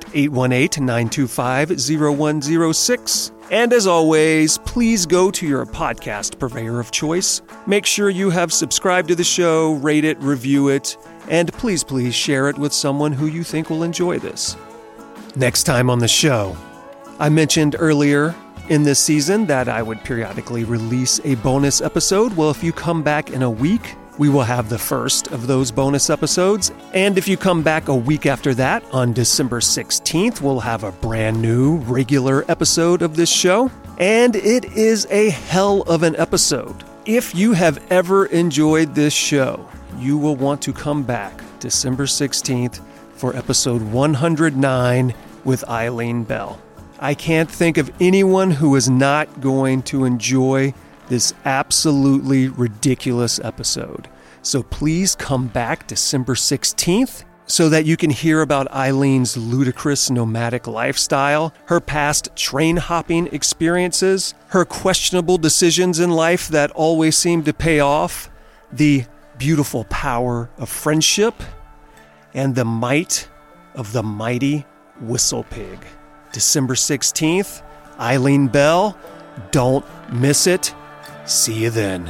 818-925-0106. And as always, please go to your podcast purveyor of choice. Make sure you have subscribed to the show, rate it, review it, and please share it with someone who you think will enjoy this. Next time on the show, I mentioned earlier in this season that I would periodically release a bonus episode. Well, if you come back in a week, we will have the first of those bonus episodes. And if you come back a week after that, on December 16th, we'll have a brand new regular episode of this show. And it is a hell of an episode. If you have ever enjoyed this show, you will want to come back December 16th for episode 109 with Eileen Bell. I can't think of anyone who is not going to enjoy this absolutely ridiculous episode. So please come back December 16th so that you can hear about Eileen's ludicrous nomadic lifestyle, her past train hopping experiences, her questionable decisions in life that always seem to pay off, the beautiful power of friendship, and the might of the mighty Whistle Pig. December 16th, Eileen Bell. Don't miss it. See you then.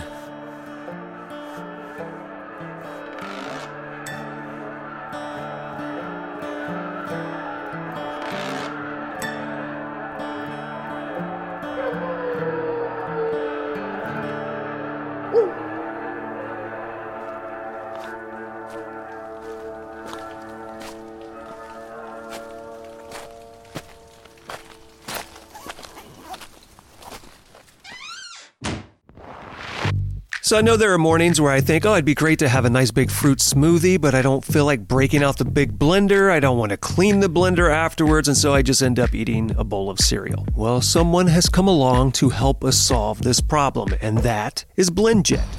So I know there are mornings where I think, it'd be great to have a nice big fruit smoothie, but I don't feel like breaking out the big blender. I don't want to clean the blender afterwards, and so I just end up eating a bowl of cereal. Well, someone has come along to help us solve this problem, and that is BlendJet.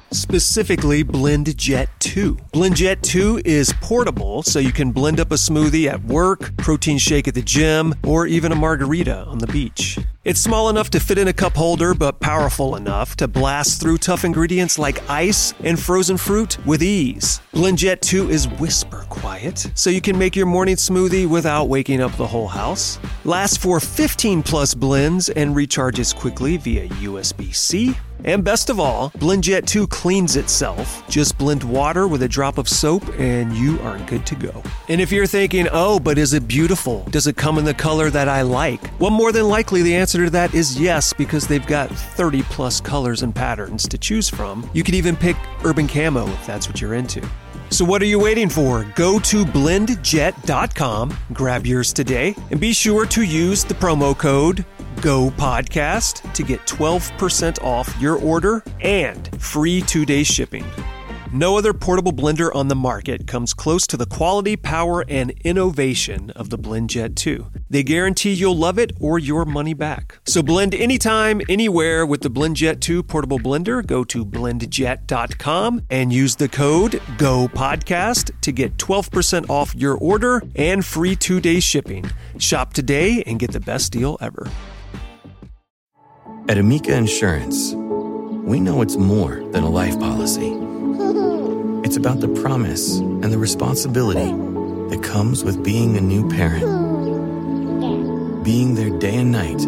specifically BlendJet 2. BlendJet 2 is portable, so you can blend up a smoothie at work, protein shake at the gym, or even a margarita on the beach. It's small enough to fit in a cup holder, but powerful enough to blast through tough ingredients like ice and frozen fruit with ease. BlendJet 2 is whisper quiet, so you can make your morning smoothie without waking up the whole house. Lasts for 15 plus blends and recharges quickly via USB-C. And best of all, BlendJet 2 cleans itself. Just blend water with a drop of soap and you are good to go. And if you're thinking, oh, but is it beautiful? Does it come in the color that I like? Well, more than likely the answer to that is yes, because they've got 30 plus colors and patterns to choose from. You could even pick urban camo if that's what you're into. So what are you waiting for? Go to blendjet.com, grab yours today, and be sure to use the promo code GOPODCAST to get 12% off your order and free 2-day shipping. No other portable blender on the market comes close to the quality, power, and innovation of the BlendJet 2. They guarantee you'll love it or your money back. So blend anytime, anywhere with the BlendJet 2 portable blender. Go to blendjet.com and use the code GOPODCAST to get 12% off your order and free 2-day shipping. Shop today and get the best deal ever. At Amica Insurance, we know it's more than a life policy. It's about the promise and the responsibility that comes with being a new parent. Being there day and night.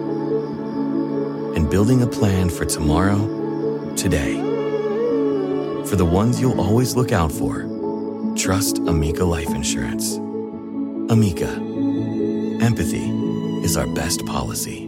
And building a plan for tomorrow, today. For the ones you'll always look out for, trust Amica Life Insurance. Amica. Empathy is our best policy.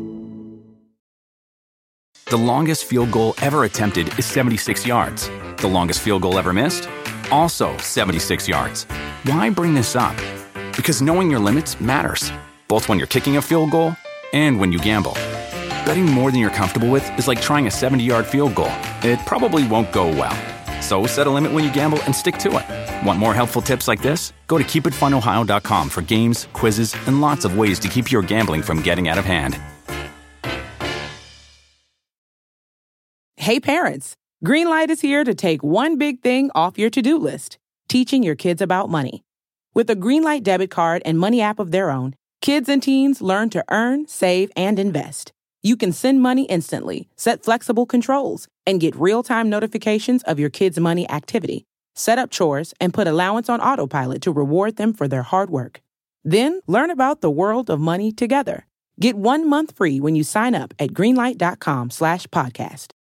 The longest field goal ever attempted is 76 yards. The longest field goal ever missed? Also 76 yards. Why bring this up? Because knowing your limits matters, both when you're kicking a field goal and when you gamble. Betting more than you're comfortable with is like trying a 70-yard field goal. It probably won't go well. So set a limit when you gamble and stick to it. Want more helpful tips like this? Go to keepitfunohio.com for games, quizzes, and lots of ways to keep your gambling from getting out of hand. Hey parents, Greenlight is here to take one big thing off your to-do list, teaching your kids about money. With a Greenlight debit card and money app of their own, kids and teens learn to earn, save, and invest. You can send money instantly, set flexible controls, and get real-time notifications of your kids' money activity. Set up chores and put allowance on autopilot to reward them for their hard work. Then learn about the world of money together. Get 1 month free when you sign up at greenlight.com/podcast.